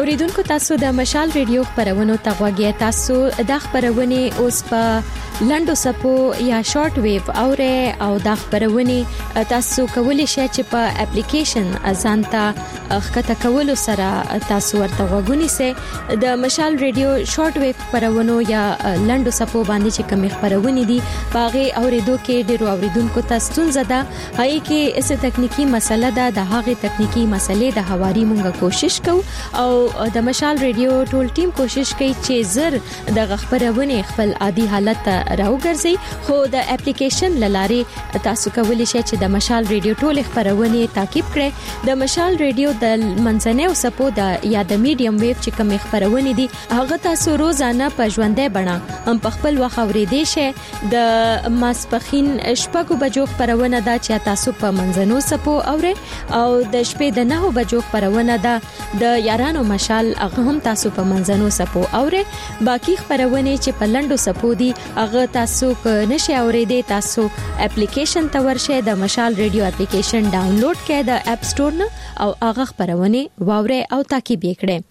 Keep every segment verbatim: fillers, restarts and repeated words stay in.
اوریدونکو تاسو د مشال ریډیو خبرونو ته غوږی تاسو د خبرونه اوس په لندو سپو یا شارټ ویو اوره او د خبرونه تاسو کولی شئ چې په اپلیکیشن ازانتا خکته کولو سره تاسو ورته غوږونی سي د مشال ریډیو شارټ ویو خبرونو یا لندو سپو باندې چې کوم خبرونه دي باغه اوریدو کې ډیرو اوریدونکو تاسو زده هي کې اس تکنیکی مسله ده د هغه تکنیکی مسلې د حواري مونږه کوشش کوو او د مشال ریډیو ټول ټیم کوشش کوي چې زر د خبرونه خپل عادي حالت راوګرځي خو د اپلیکیشن لاره تاسو کولی شئ چې د مشال ریډیو ټول خبرونه تعقیب کړئ د مشال ریډیو د منځنۍ او سپو د یا د میډیم ویو چې کوم خبرونه دي هغه تاسو روزانه په ژوندۍ بڼه هم په خپل وخت اورېدئ شئ د ماسپخین شپږو بجو خبرونه ده چې تاسو په منځنو سپو اورئ او د شپې د نهو بجو خبرونه ده د یارانو مشال هغه هم تاسو په منځنو سپو اورئ باقی خبرونه چې په لندو سپو دي هغه تاسو ک نشي اورېدئ تاسو اپلیکیشن ته ورشئ د مشال ریډیو اپلیکیشن ډاونلوډ کړئ د اپ سٹور نه او هغه خبرونه واورئ او تعقیب کړئ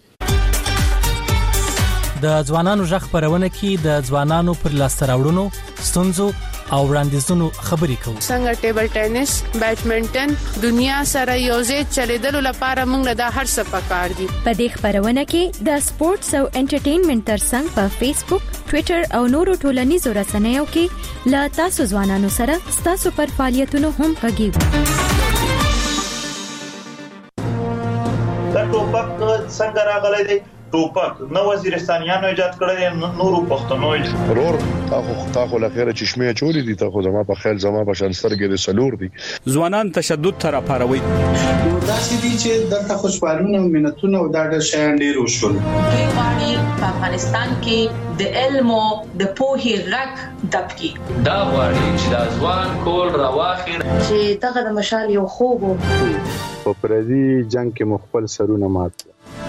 د ځوانانو ژغ خبرونه کې د ځوانانو پر لاسته راوړنو ستونزو او وړاندیزونو خبرې کوو څنګه ټیبل ټینس بیډمنټن دنیا سره یوځای چلیدلو لپاره موږ د هر څه پکار دي په دې خبرونه کې د سپورتس او انټرټینمنټ ترڅنګ په فیسبوک ټوئیټر او نورو ټولنیزو رسنیو کې لا تاسو ځوانانو سره تاسو پر فعالیتونو هم غږیږئ دا ټوپک څنګه راغلی دی ټوپک نو وزیرستانیانو ایجاد کړی نورو پښتنو ضرور تاسو تاسو لخيره چشمه چولې دي تاسو زما په خیال زما په شانسترګې د سلور دي ځوانان تشدد تر اپاروي دا چې دي چې دغه خوشحالونه مينتونه او دا د شیان ډیر وشول کیوانی په افغانستان کې د علم او د پوهې غږ دبکی دا وړي چې د ځوان کول رواخیر چې دغه د مشال یو خوب په پردي جنگ کې مخبل سرونه مات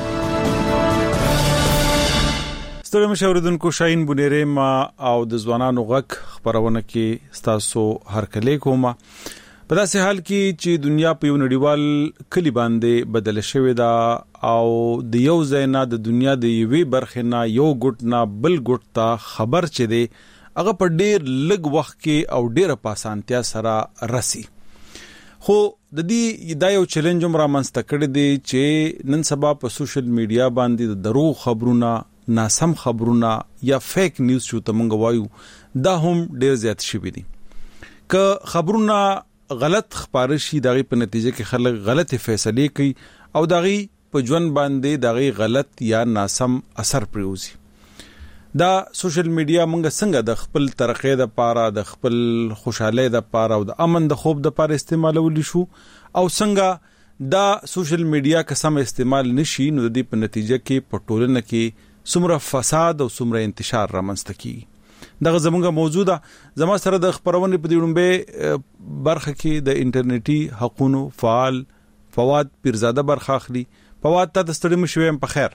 ستړي مشوردونکو شاهین بونیره ما او د ځوانانو غک خبرونه کې ستاسو هرکلی کومه په داسې حال کې چې دنیا په یو نړیوال کلی باندې بدل شوې ده او د یو ځای د دنیا د یوې برخې نه یو ګټ نه بل ګټ ته خبر چي دي هغه په ډیر لږ وخت کې او ډیره پاسانتیا سره راسي خو د دې دا یو چیلنج هم رامنځته کړی دی چې نن سبا په سوشل میډیا باندې د دروغ خبرونه ناسم خبرونه یا فیک نیوز شو ته مونږ وایو دا هم ډیر زیات شوی دي که خبرونه غلط خبره شي دغه په نتیجه کې خلک غلطه فیصله کوي او دغه په ژوند باندې دغه غلط یا ناسم اثر پروزي دا سوشل میډیا مونږ څنګه د خپل ترقې د پاره د خپل خوشاله د پاره او د امن د خوب د پاره استعمالول شو او څنګه دا سوشل میډیا که سم استعمال نشي نو د دې په نتیجه کې په ټولنه کې څومره فساد او څومره انتشار رامنځته کیږي دغه زموږه موجوده زما سره د خبرونه په دیړمبه برخه کې د انټرنیټي حقوقو فعال فواد پیرزاده برخه اخلي فواد ته ستړي مشوي په خیر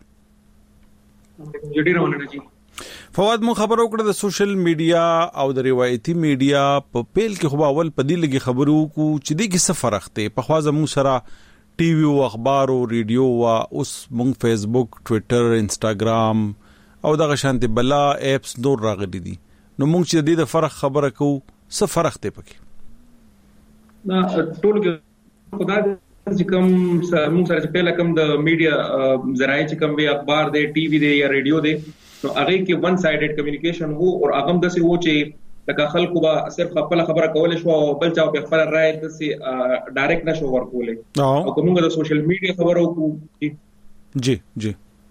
جوړی روانه جی فواد مون خبرو کړه د سوشل میډیا او د روایتي میډیا په پیل کې خو اول په دې لګي خبرو کو چې دې کې څه فرق دی په خوا زمو سره ټي وي او اخبار او ریډیو او اوس مونږ فیسبوک ټوئیټر انستګرام او دغه شانتي بلا اپس نور راغلي دي نو مونږ چې د دې فرق خبره کوو څه فرق دی پکې دا ټول خدای چې کوم مونږ سره چې پهله کوم د میډیا ذرایع چې کوم وی اخبار دی ټي وي دی یا ریډیو دی نو هغه کې ون سایډډ کمیونیکیشن وو او هغه د څه وو چې لکه خلکو به صرف خپل خبره کول شو او بل چا په خبره راي د سي ډایرکټ نشو ورکولې او کومه د سوشل میډیا خبرو کو جی جی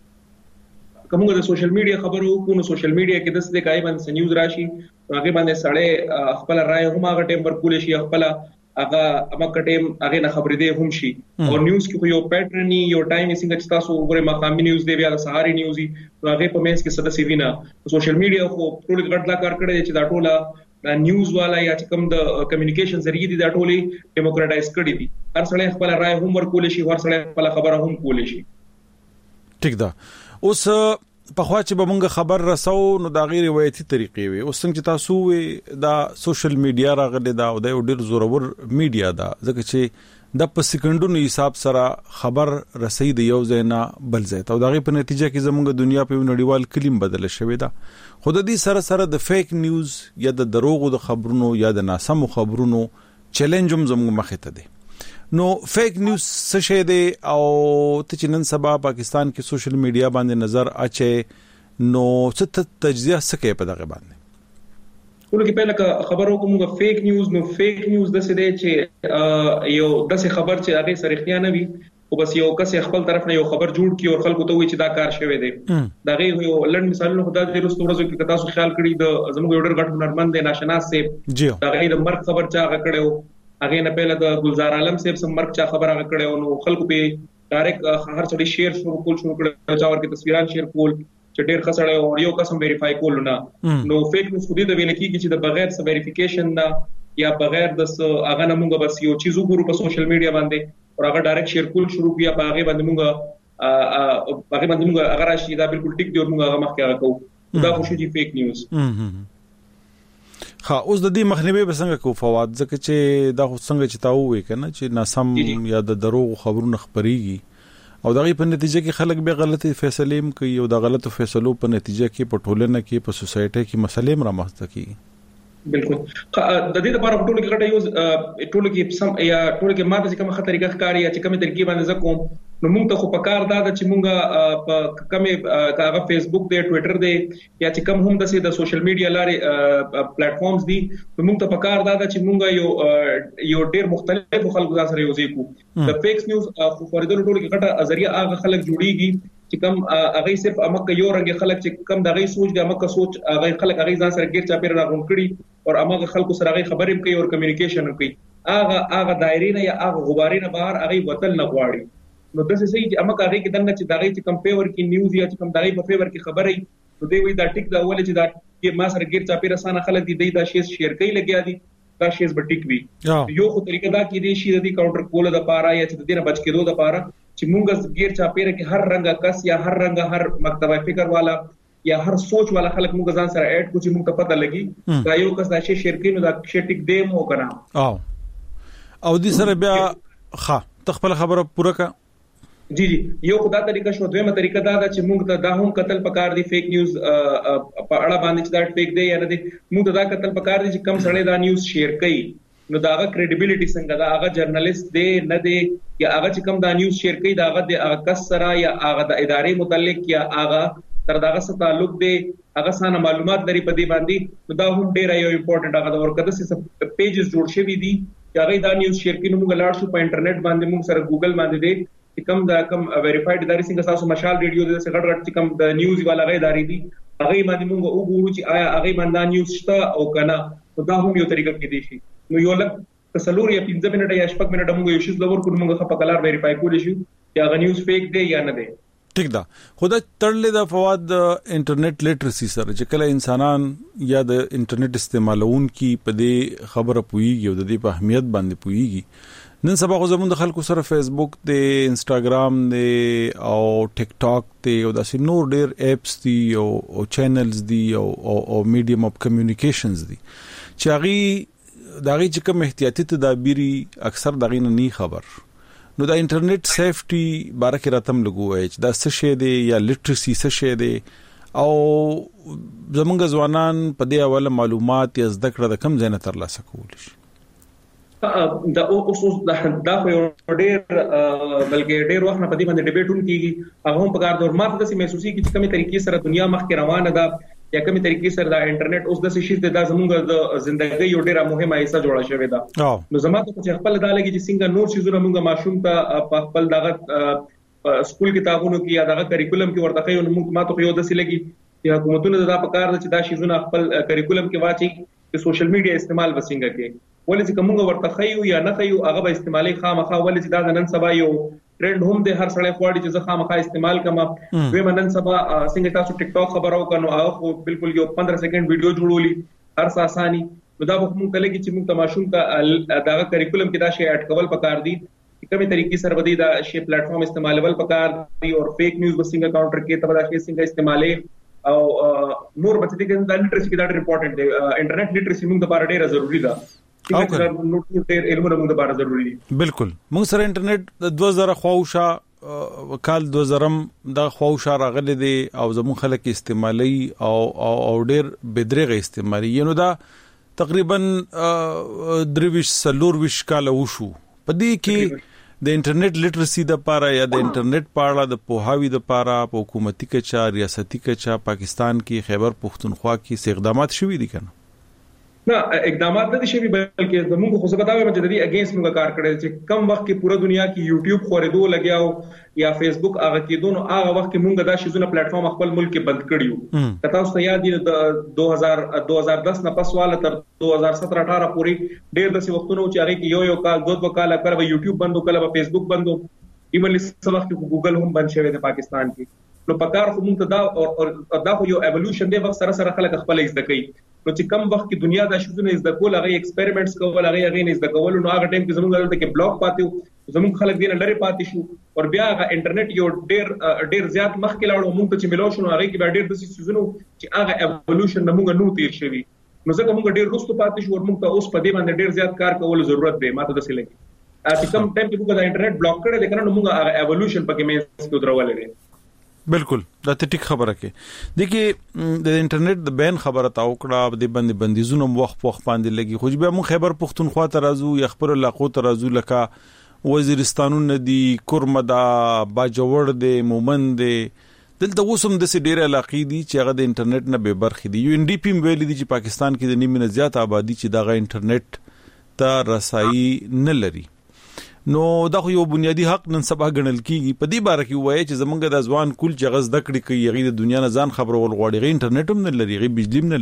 کومه د سوشل میډیا خبرو کو نو سوشل میډیا کې د څه کای باندې نیوز راشي هغه باندې سړی خپل راي هم هغه ټیم ورکول شي خپل هغه هغه ټیم هغه نه خبرې دی هم شي او نیوز کې یو پیټرن یو ټایم څنګه چې تاسو وګورئ مقامي نیوز دی بیا د سهاري نیوز دی هغه په مېس کې څه څه وینا سوشل میډیا خو ټول غټ لا کار کړی چې دا ټوله نیوز والا یا چې کوم د کمیونیکیشن ذریعہ دي دا ټولې ډیموکراټایز کړی دي هر څړې خپل رائے هم ورکول شي هر څړې خپل خبره هم کول شي ٹھیک ده اوس په خوا چې به مونږ خبر رسو نو دا غیر روایتي طریقې وي. اوس څنګه چې تاسو دا سوشل میډیا راغلی دا او د ډیر زورور میډیا دا ځکه چې د په سکندونو حساب سره خبر رسي د یو ځای نه بل ځای ته او دا غي په نتیجه کې زموږ دنیا په نړیوال کلیم بدل شوې ده. خود دې سره سره د فیک نیوز یا د دروغو د خبرونو یا د ناسمو خبرونو چیلنج هم زموږ مخه ته دي. نو فیک نیوز څه شي دي او ته چې نن سبا پاکستان کې سوشل میډیا باندې نظر اچي نو څه تجزیه سکه په دغه باندې ولکه پهله خبرو کومه فیک نیوز نو فیک نیوز د څه دی چې یو داسې خبر چې هغه سرختیا نه وي او بس یو کس خپل طرف نه یو خبر جوړ کی او خلکو ته وایي چې دا کار شوی دی. دا غي یو لړ مثالونه خدای دې رسو ورځو کې تاسو خیال کړی د زموږ یو ډېر غټ هنرمند دی ناشناس سیب دا غي د مرګ خبر چا کړو هغه نه پهله د گلزار عالم سیب سم مرګ چا خبر هغه کړو نو خلکو په ډایرک هر څړي شیر شروع کول شروع کړو چا ورکه تصویران شیر کول چې ډېر خسړې او یو قسم ویریفای کول نه نو فیک نیوز خو دې د ویل کېږي چې د بغیر څه ویریفیکیشن نه یا بغیر د هغه نه موږ بس یو چیز وګورو په سوشل میډیا باندې او هغه ډایرکټ شیر کول شروع کیا په هغه باندې موږ هغه باندې موږ هغه راشي دا بالکل ټیک دی او موږ هغه مخکې هغه کوو دا خو شي فیک نیوز. ها اوس د دې مخنیوي به څنګه کو فواد ځکه چې دا څنګه چې تاسو وې کنه چې ناسم یا د دروغ خبرونه خبريږي او دغه په نتیجه کې خلک به غلطي فیصله کوي او د غلطو فیصلو په نتیجه کې په ټولنه کې په سوسایټي کې مسلې رامنځته کیږي. بالکل د دې لپاره ټول کې غټه یو ټول کې سم یا ټول کې ماته چې کومه طریقه ښکاری یا چې کومه طریقې باندې زکوم نو موږ ته خو پکار دا چې موږ په کومه کاغه فیسبوک دی ټوئیټر دی یا چې کوم هم د سوشل میډیا لارې پلیټ فارمز دي نو موږ ته پکار دا چې موږ یو یو ډېر مختلف خلکو سره یو ځای کو د فیک نیوز خو فریدل ټول کې غټه ذریعہ هغه خلک جوړیږي چې کوم هغه صرف امکه یو رنګ خلک چې کوم دغه سوچ د امکه سوچ هغه خلک هغه ځان سره ګیر چا پیر راغون کړي او امکه خلکو سره هغه خبرې کوي او کمیونیکیشن کوي هغه هغه دایره نه یا هغه غبارې نه بهر هغه وتل نه غواړي نو د څه سي چې امکه هغه کې دنه چې دغه چې کم فیور کې نیوز یا چې کم دغه په فیور کې خبرې نو دی وی دا ټیک دا ول چې دا کې ما سره ګیر چا پیر اسانه خلک دي دا شی شیر کوي لګیا دي دا شی به ټیک وي یو خو طریقه دا کې دي شي د کاونټر کول د پاره یا چې د دې نه بچ کېدو د پاره چې مونږ غیر چا پیر کې هر رنګه کس یا هر رنګه هر مکتبه فکر والا یا هر سوچ والا خلک مونږ ځان سره اډ کو چې مونږ ته پته لګي دا یو کس دا شی شیر کوي نو دا شی ټیک دی مو کنه او او دې سره بیا ښه تخپل خبره پوره کا جی جی یو خدا طریقه شو دویمه طریقه دا ده چې موږ ته دا هم قتل پکار دي فیک نیوز په اړه باندې چې دا فیک دی یا نه دی موږ ته دا قتل پکار دي چې کم سړی دا نیوز شیر کوي نو دا هغه کریډیبিলিټي څنګه دا هغه جرنالیست دی نه دی یا هغه چې کم دا نیوز شیر کوي دا هغه د هغه کس سره یا هغه د ادارې متعلق یا هغه تر داغه سره تعلق دی هغه سانه معلومات لري په دې باندې نو دا هم ډیر یو امپورټنت هغه د ورکده سه پیجز جوړ شوی دي چې هغه دا نیوز شیر کوي نو موږ لاړ شو په انټرنیټ باندې موږ سره ګوګل باندې دی چې کوم دا کوم ویریفایډ ادارې څنګه تاسو مشال ریډیو د څخه غټ چې کوم د نیوز والا غي ادارې دي هغه باندې موږ وګورو چې آیا هغه باندې نیوز شته او کنه نو دا هم یو طریقه کې دي شي نو یو لک کسلور یا پنځه منټه یا شپږ منټه موږ یو شی زلور کوو موږ په کلار ویریفای کول شي چې هغه نیوز فیک دی یا نه دی ٹھیک ده خدای تړلې د فواد انټرنیټ لیټرسي سره چې کله انسانان یا د انټرنیټ استعمالون کی په دې خبره پويږي او د دې په اهمیت باندې پويږي نن سبا خو زموږ د خلکو سره فیسبوک دی انستګرام دی او ټیک ټاک دی او داسې نور ډیر اپس دي او او چینلز دي او او میډیم اف کمیونیکیشنز دي چې هغه دغه چې کوم احتیاطي تدابیري اکثر دغه نه خبر نو د انټرنیټ سیفټي بارکه راتم لګوي چې دا څه شی دی یا لیټرسي څه شی دی او زمونږ ځوانان په دې اول معلومات یا زده کړه د کم ځای نه ترلاسه کول شي دا اوس دا دا یو ډېر بلکې ډېر وخت په دې باندې ډیبیټون کیږي هغه هم په کار دور ماته د سي محسوسي کی چې کومه طریقې سره دنیا مخکې روانه ده یا کومه طریقې سره دا انټرنیټ اوس د شي د زموږ د ژوندۍ یو ډېر مهمه حصہ جوړه شوې ده نو زماته چې خپل د لګي چې څنګه نور شي زره موږ ماشوم ته په خپل دغه سکول کتابونو کې یا دغه کریکولم کې ورته یو موږ ماته یو د سي لګي چې حکومتونو دا په کار ده چې دا شي زونه خپل کریکولم کې واچي چې سوشل میډیا استعمال وسنګ کې ولې چې کومه ورته خيو یا نه خيو هغه به استعمالي خامخا ولې چې دا نن سبا یو ټرند هم د هر سړی خواړي چې زه خامخا استعمال کما دوی منن سبا څنګه تاسو ټیک ټاک خبرو کنو هغه بالکل یو پندرہ سکند ویډیو جوړولي هر څه اساني نو دا به موږ کله کې چې موږ تماشوم کا دغه کریکولم کې دا شی اډ کول پکار دي کومه طریقې سره ودی دا شی پلیټ فارم استعمالول پکار دی او فیک نیوز بسنګ کاونټر کې تبدا شی څنګه استعمالې او نور بچی کې دا لټریسي کې دا امپورټنت دی انټرنیټ لټریسي موږ لپاره ډیره ضروری ده څنګه نو ډیر علم موږ لپاره ضروری دي بالکل موږ سره انټرنیټ دوه زره خوښه کال دوه زره د خوښه راغلي دي او زمون خلک استعمالي او او ډیر بدرغه استعمالي ینو دا تقریبا درویش سلور وش کال وشو پدې کې د انټرنیټ لټرسي د پاره یا د انټرنیټ پاړه د پوهاوی د پاره په حکومتي کچا ریاستي کچا پاکستان کې خیبر پختونخوا کې اقدامات شوي دي کنه نه اقدامات نه دي شوي بلکې زموږ خو څه بتاوي چې د دې اگینست موږ کار کړی چې کم وخت کې پوره دنیا کې یوټیوب خورېدو لګیاو یا فیسبوک هغه کې دونو هغه وخت کې موږ دا شیزونه پلیټ فارم خپل ملک کې بند کړیو کته اوس ته یاد دي د دو هزار دو هزار دس نه پس واله تر دو هزار سترہ اٹھارہ پورې ډېر د څه وختونو چې هغه کې یو یو کال دوه دوه کال کله یوټیوب بندو کله فیسبوک بندو ایمن څه وخت کې ګوګل هم بند شوی د پاکستان کې نو پکار خو موږ ته دا او دا خو یو ایوولوشن دی وخت سره سره خلک خپل زده کوي نو چې کم وخت کې دنیا دا شوزونه زده کول هغه ایکسپریمنټس کول هغه هغه نه زده کول نو هغه ټیم کې زموږ دلته کې بلاک پاتې زموږ خلک دینه لري پاتې شو او بیا هغه انټرنیټ یو ډیر ډیر زیات مخ کې لاړو موږ ته چې ملو شو هغه کې بیا ډیر د شوزونه چې هغه ایوولوشن موږ نو تیر شوی نو ځکه موږ ډیر رسټو پاتې شو او موږ ته اوس په دې باندې ډیر زیات کار کول ضرورت دی ماته د سلګي چې کم ټایم کې موږ دا انټرنیټ بلاک کړی دی کنه نو موږ هغه ایوولوشن پکې مې څه درولې دی بالکل دا ته ټیک خبره کې دغه د انټرنیټ د بین خبره تا وکړه د بندي بندیزونو وخت په وخت باندې لګي خو به مون خیبر پختونخوا ته راځو یا خبر علاقو ته راځو لکه وزیرستانون ندي کورمدا باجوړ دی مومند دی دلته وسم د سې ډیر علاقې دي چې هغه د انټرنیټ نه به برخې دي یو ان ډي پی ویل دي چې پاکستان کې د نیمه زیات آبادی چې دغه انټرنیټ ته رسایي نه لري نو دا خو یو بنیادی حق نن سبا غنل کیږي په دې باره کې وایي چې زمونږ د ځوان کول چې غز دکړي کوي غي د دنیا نه ځان خبرول غواړي غي انټرنیټ هم نه لري غي بجلی هم نه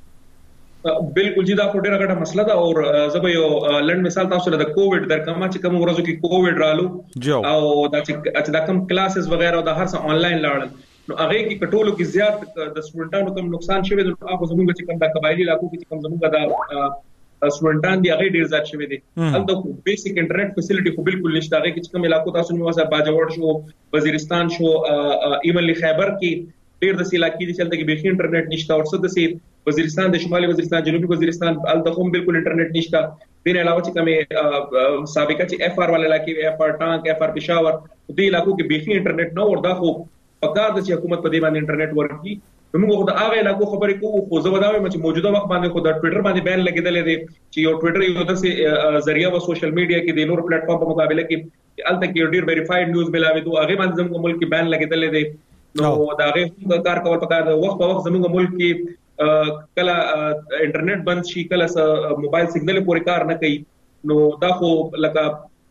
لري بالکل جی دا خو ډیره غټه مسله ده او زه به یو لند مثال تاسو له د کووډ درکمه چې کوم ورځو کې کووډ رالو او دا چې دا کوم کلاسز وغیرہ او دا هر څه آنلاین لاړل نو هغه کې کټولو کې زیات د سټوډنټانو کوم نقصان شوی د هغه زموږ چې کوم د قبایلی علاقو کې کوم زموږ د سټوډنټان دی هغه ډیر زیات شوی دي البته بیسیک انټرنیټ فیسیلیټي خو بالکل نشته هغه چې کوم علاقو تاسو نو واسه باجوړ شو وزیرستان شو ایمن خیبر کې ډیر د علاقې دي چې تلته کې به انټرنیټ نشته او څه د سي وزیرستان د شمالي وزیرستان جنوبي وزیرستان البته هم بالکل انټرنیټ نشته دین علاوه چې کومه سابقه چې اف ار ول علاقې اف ار ټانک اف ار پېښور دې علاقو کې به انټرنیټ نه وردا خو پکار د حکومت په دې باندې انټرنیټ ورکړي موږ د هغه علاقو خبرې کوو خو زه وداوم چې موجوده وخت باندې خو د ټوئیټر باندې بیان لګیدل دي چې یو ټوئیټر یو د ذریعہ و سوشل میډیا کې د نور پلیټ فارم په مقابله کې الته کې ډیر ویریفاید نیوز ملاوي دوه هغه باندې زموږ ملک کې بیان لګیدل دي نو دا هغه کار کول پکار د وخت په وخت زموږ ملک کې کله انټرنیټ بند شي کله موبایل سیګنل پورې کار نه کوي نو دا خو لکه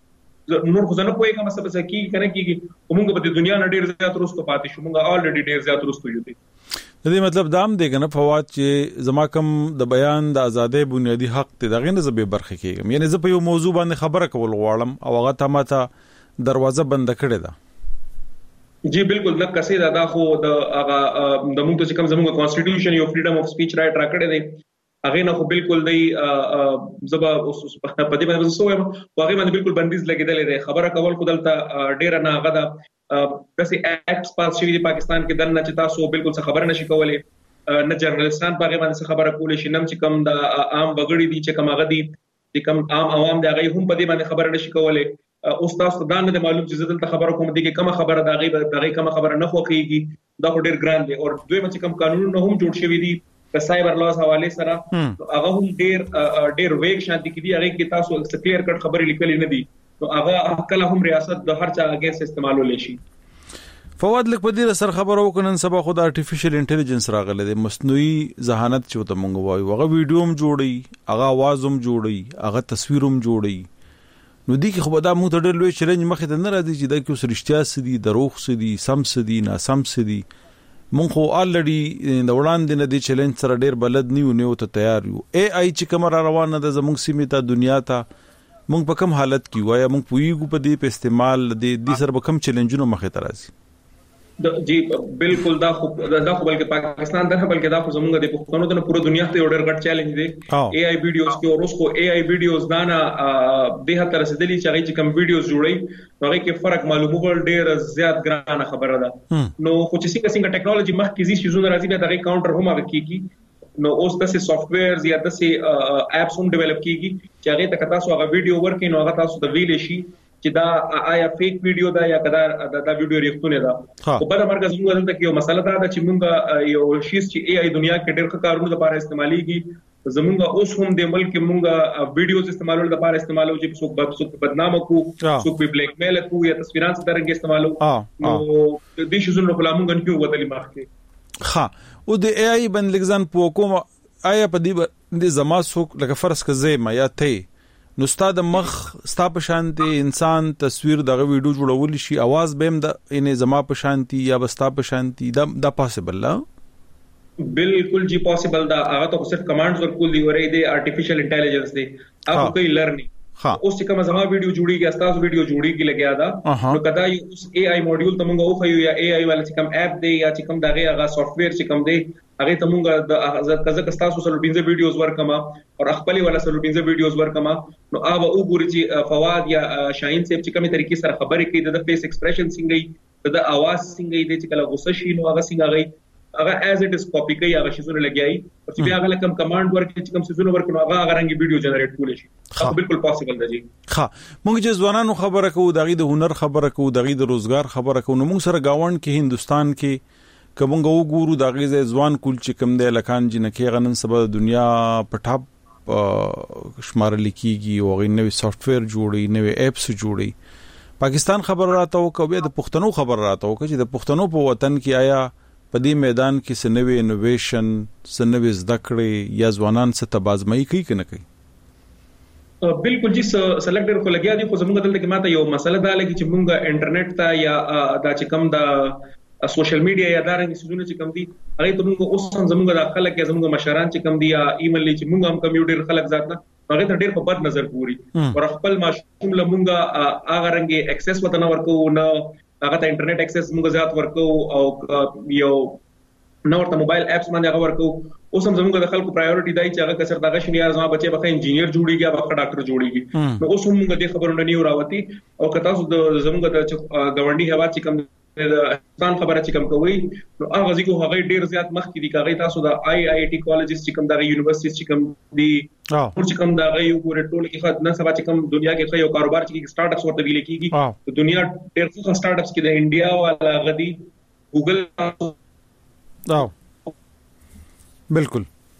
نور خو ځنه کوی کوم څه څه کی کنه کیږي موږ په دنیا نه ډیر زیات رسټو پاتې شو موږ الریډي ډیر زیات رسټو یو دي د دې مطلب دام دی کنه فواد چې زما کوم د بیان د ازادۍ بنیادی حق ته دغه نه زبې برخه کېږم یعنی زه په یو موضوع باندې خبره کول غواړم او هغه ته ماته دروازه بند کړې ده جی بالکل نه کسي دا خو د هغه د موږ ته کوم زموږ کانسټیټیوشن یو فریډم اف سپیچ رائټ راکړی دی هغه نه خو بالکل دی زبا په دې باندې سویم هغه باندې بالکل بندیز لګیدل دی خبره کول خو دلته ډیر نه هغه دا داسې اکټس پاس شوی دی پاکستان کې دنه چې تاسو بالکل څه خبر نشي کولای نه جرنالستان په هغه باندې خبره کولای شي نم چې کم د عام وګړي دي چې کم هغه دي چې کم عام عوام دی هغه هم په دې باندې خبره نشي کولای او تاسو دا نه معلوم چې زدل ته خبره کوم دي کې کوم خبره دا غي دا غي کوم خبره نه خوخيږي دا ډیر ګران دی او دوی مچ کم قانون نه هم جوړ شوی دي د سایبر لاز حواله سره هغه هم ډیر ډیر ویګ شانتي کې دی هغه کې تاسو کلیر کټ خبرې لیکلې نه دي نو هغه کله هم ریاست د هر چا اگینست استعمالول شي فواد لک په دې سر خبرو وکړن سبا خو د ارتفیشل انټيليجنس راغله د مصنوعي ذهانت چې ته مونږ وایو هغه ویډیو هم جوړي هغه आवाज هم جوړي هغه تصویر هم جوړي نو دي کې خو دا موږ ته ډېر لوی چیلنج مخې ته نه راځي چې دا کې اوس رښتیا سدي دروغ سدي سم سدي ناسم سدي مونږ خو الریډي د وړاندې نه دي چیلنج سره ډېر بلد نیو نیو ته تیار یو اي اي چې کوم را روانه ده زموږ سیمه ته دنیا ته مونږ په کوم حالت کې وایو مونږ پویګو په دې په استعمال د دې سره به کوم چیلنجونو مخې ته راځي جی بالکل دا خو دا خو بلکې پاکستان نه بلکې دا خو زموږ د پښتنو د پوره دنیا ته ډېر غټ چیلنج دی اے آی ویډیوز کې او اوس کو اے آی ویډیوز دا نه به هغه تر رسیدلی چې هغه چې کوم ویډیوز جوړي هغه کې فرق معلومول ډېر زیات ګرانه خبره ده نو خو چې څنګه څنګه ټیکنالوژي مخکې زی شیزونه راځي به دغه کاونټر هم هغه کیږي نو اوس د سافټویرز یا د اپس هم ډیولپ کیږي چې هغه ته تاسو هغه ویډیو ورکې نو هغه تاسو د ویل شي چې دا آیا فیک ویډیو دا یا کدا دا ویډیو ریښتونه ده په بل مرکز موږ دلته کې یو مسله دا ده چې موږ یو شیز چې ای آی دنیا کې ډېر کارونه لپاره استعماليږي زمونږ اوس هم د ملک موږ ویډیوز استعمالولو لپاره استعمالو چې څوک بد څوک بدنامه کو څوک په بلیک میل کو یا تصویران څخه درنګ استعمالو نو د دې شیزونو په لامل غنډو ودلې مخکې ها او د ای آی باندې لګزان په کوم آیا په دې د زما څوک لکه فرض کزې ما یا ته نو ستاد مخ ستا په شانتي انسان تصویر دغه ویډیو جوړول شي आवाज بهم د انې زما په شانتي یا بستا په شانتي دا دا پاسبل لا بالکل جی پاسبل دا هغه ته صرف کمانډز ورکول دی ورې دی ارتفیشل انټيليجنس دی هغه کوي لرنینګ اوس چې کوم زما ویډیو جوړیږي استاد ویډیو جوړیږي لګیا دا نو کدا یو اوس اے آی موډیول ته مونږ خو یا اے آی والا چې کوم اپ دی یا چې کوم دغه هغه سافټویر چې کوم دی هغه ته مونږ د کزه کستاسو سره پنځه ویډیوز ورکما او خپل ولا سره پنځه ویډیوز ورکما نو هغه وګوري چې فواد یا شاهین صاحب چې کومه طریقې سره خبرې کوي د فیس ایکسپریشن څنګه د اواز څنګه دی چې کله غوسه شي نو هغه څنګه غي هغه as it is copy کوي هغه شیزونه لګیای او چې بیا هغه کوم کمانډ ورکړي چې کوم شیزونه ورکړي هغه هغه رنګي ویډیو جنریټ کول شي دا بالکل پاسبل دی ها موږ چې ځوانانو خبره کوو دغه د هنر خبره کوو دغه د روزګار خبره کوو نو موږ سره گاوند کې هندستان کې کومه وګورو دغه ځوان کول چې کوم دی لکان جنکه غنن سبا دنیا په ټاپ شمار لیکيږي او غي نوې سافټویر جوړي نوې اپس جوړي پاکستان خبر راته او کوي د پښتنو خبر راته او چې د پښتنو په وطن کې آیا په دې میدان کې سنوي انوویشن سنوي زدکړې یا ځوانان څه تبازمایي کوي کنه کوي بالکل جی سلیکټر خو لګیا دي خو زموږ دلته کې ماته یو مسله دا لګي چې مونږ انټرنیټ ته یا دا چې کوم دا سوشل میډیا یا دارنګ سيزونه چې کوم دي هغه ته مونږ اوس هم زموږ د خلک یا زموږ مشران چې کوم دي یا ایمیل چې مونږ هم کمیوټر خلک ذات نه هغه ته ډېر په بد نظر ګوري او خپل ماشوم لمونږه هغه رنګ اکسس وته نه ورکو نه هغه ته انټرنیټ اکسس موږ زیات ورکو او یو نو ورته موبایل اپس باندې هغه ورکو اوس هم زموږ د خلکو پرایورټي دی چې هغه کسر دغه شنیار زما بچي به انجینیر جوړیږي او ډاکټر جوړیږي نو اوس هم موږ د خبرونه نه راوتی او کته زموږ د غونډي هوا چې کوم د افغان خبره چې کوم کوي نو هغه ځکه هغه ډیر زیات مخ کې دي کاغی تاسو د آی آی ټي کالجز چې کوم د یونیورسيټیز چې کوم دي او چې کوم دا یو ګور ټول کې خد نه سبا چې کوم دنیا کې یو کاروبار چې سٹارټ اپس ورته ویل کېږي د دنیا ډیر څه سٹارټ اپس کې د انډیا والا غدي ګوګل او بالکل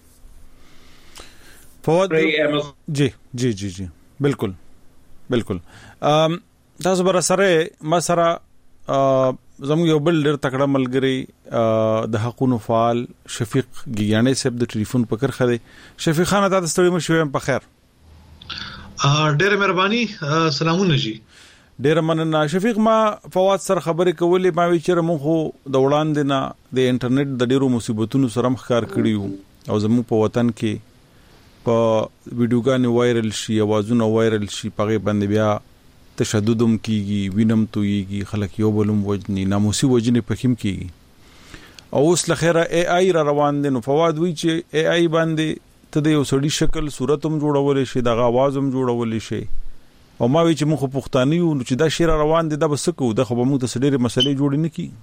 فواد جی جی جی جی بالکل بالکل ام تاسو بر سره ما سره زموږ یو بل ډېر تکړه ملګری د حقوقو فعال شفیق ګیانې صاحب د ټلیفون پکړ خدي شفیق خان تاسو ستړي مو شوم په خیر ډېر مهرباني سلامونه جی ډېر مننه شفیق ما فواد سره خبرې کولې ما وی چیرې مخ د وړاندې نه د انټرنیټ د ډېرو مصیبتونو سره مخکار کړیو او زموږ په وطن کې په ویډیوګان وایرل شي اوازونه وایرل شي پغه باندې بیا تشددم کیږي وینم تويږي خلک یو بلوم وجني ناموسي وجني پخیم کیږي او اوس لخره اي اي را روان دي نو فواد وی چې اي اي باندې ته د یو سړي شکل صورتم جوړول شي د غوازم جوړول شي او ما وی چې مخ پښتاني او چې دا شیر روان دي د بسکو د خو موږ ته سړي مسلې جوړ نه کی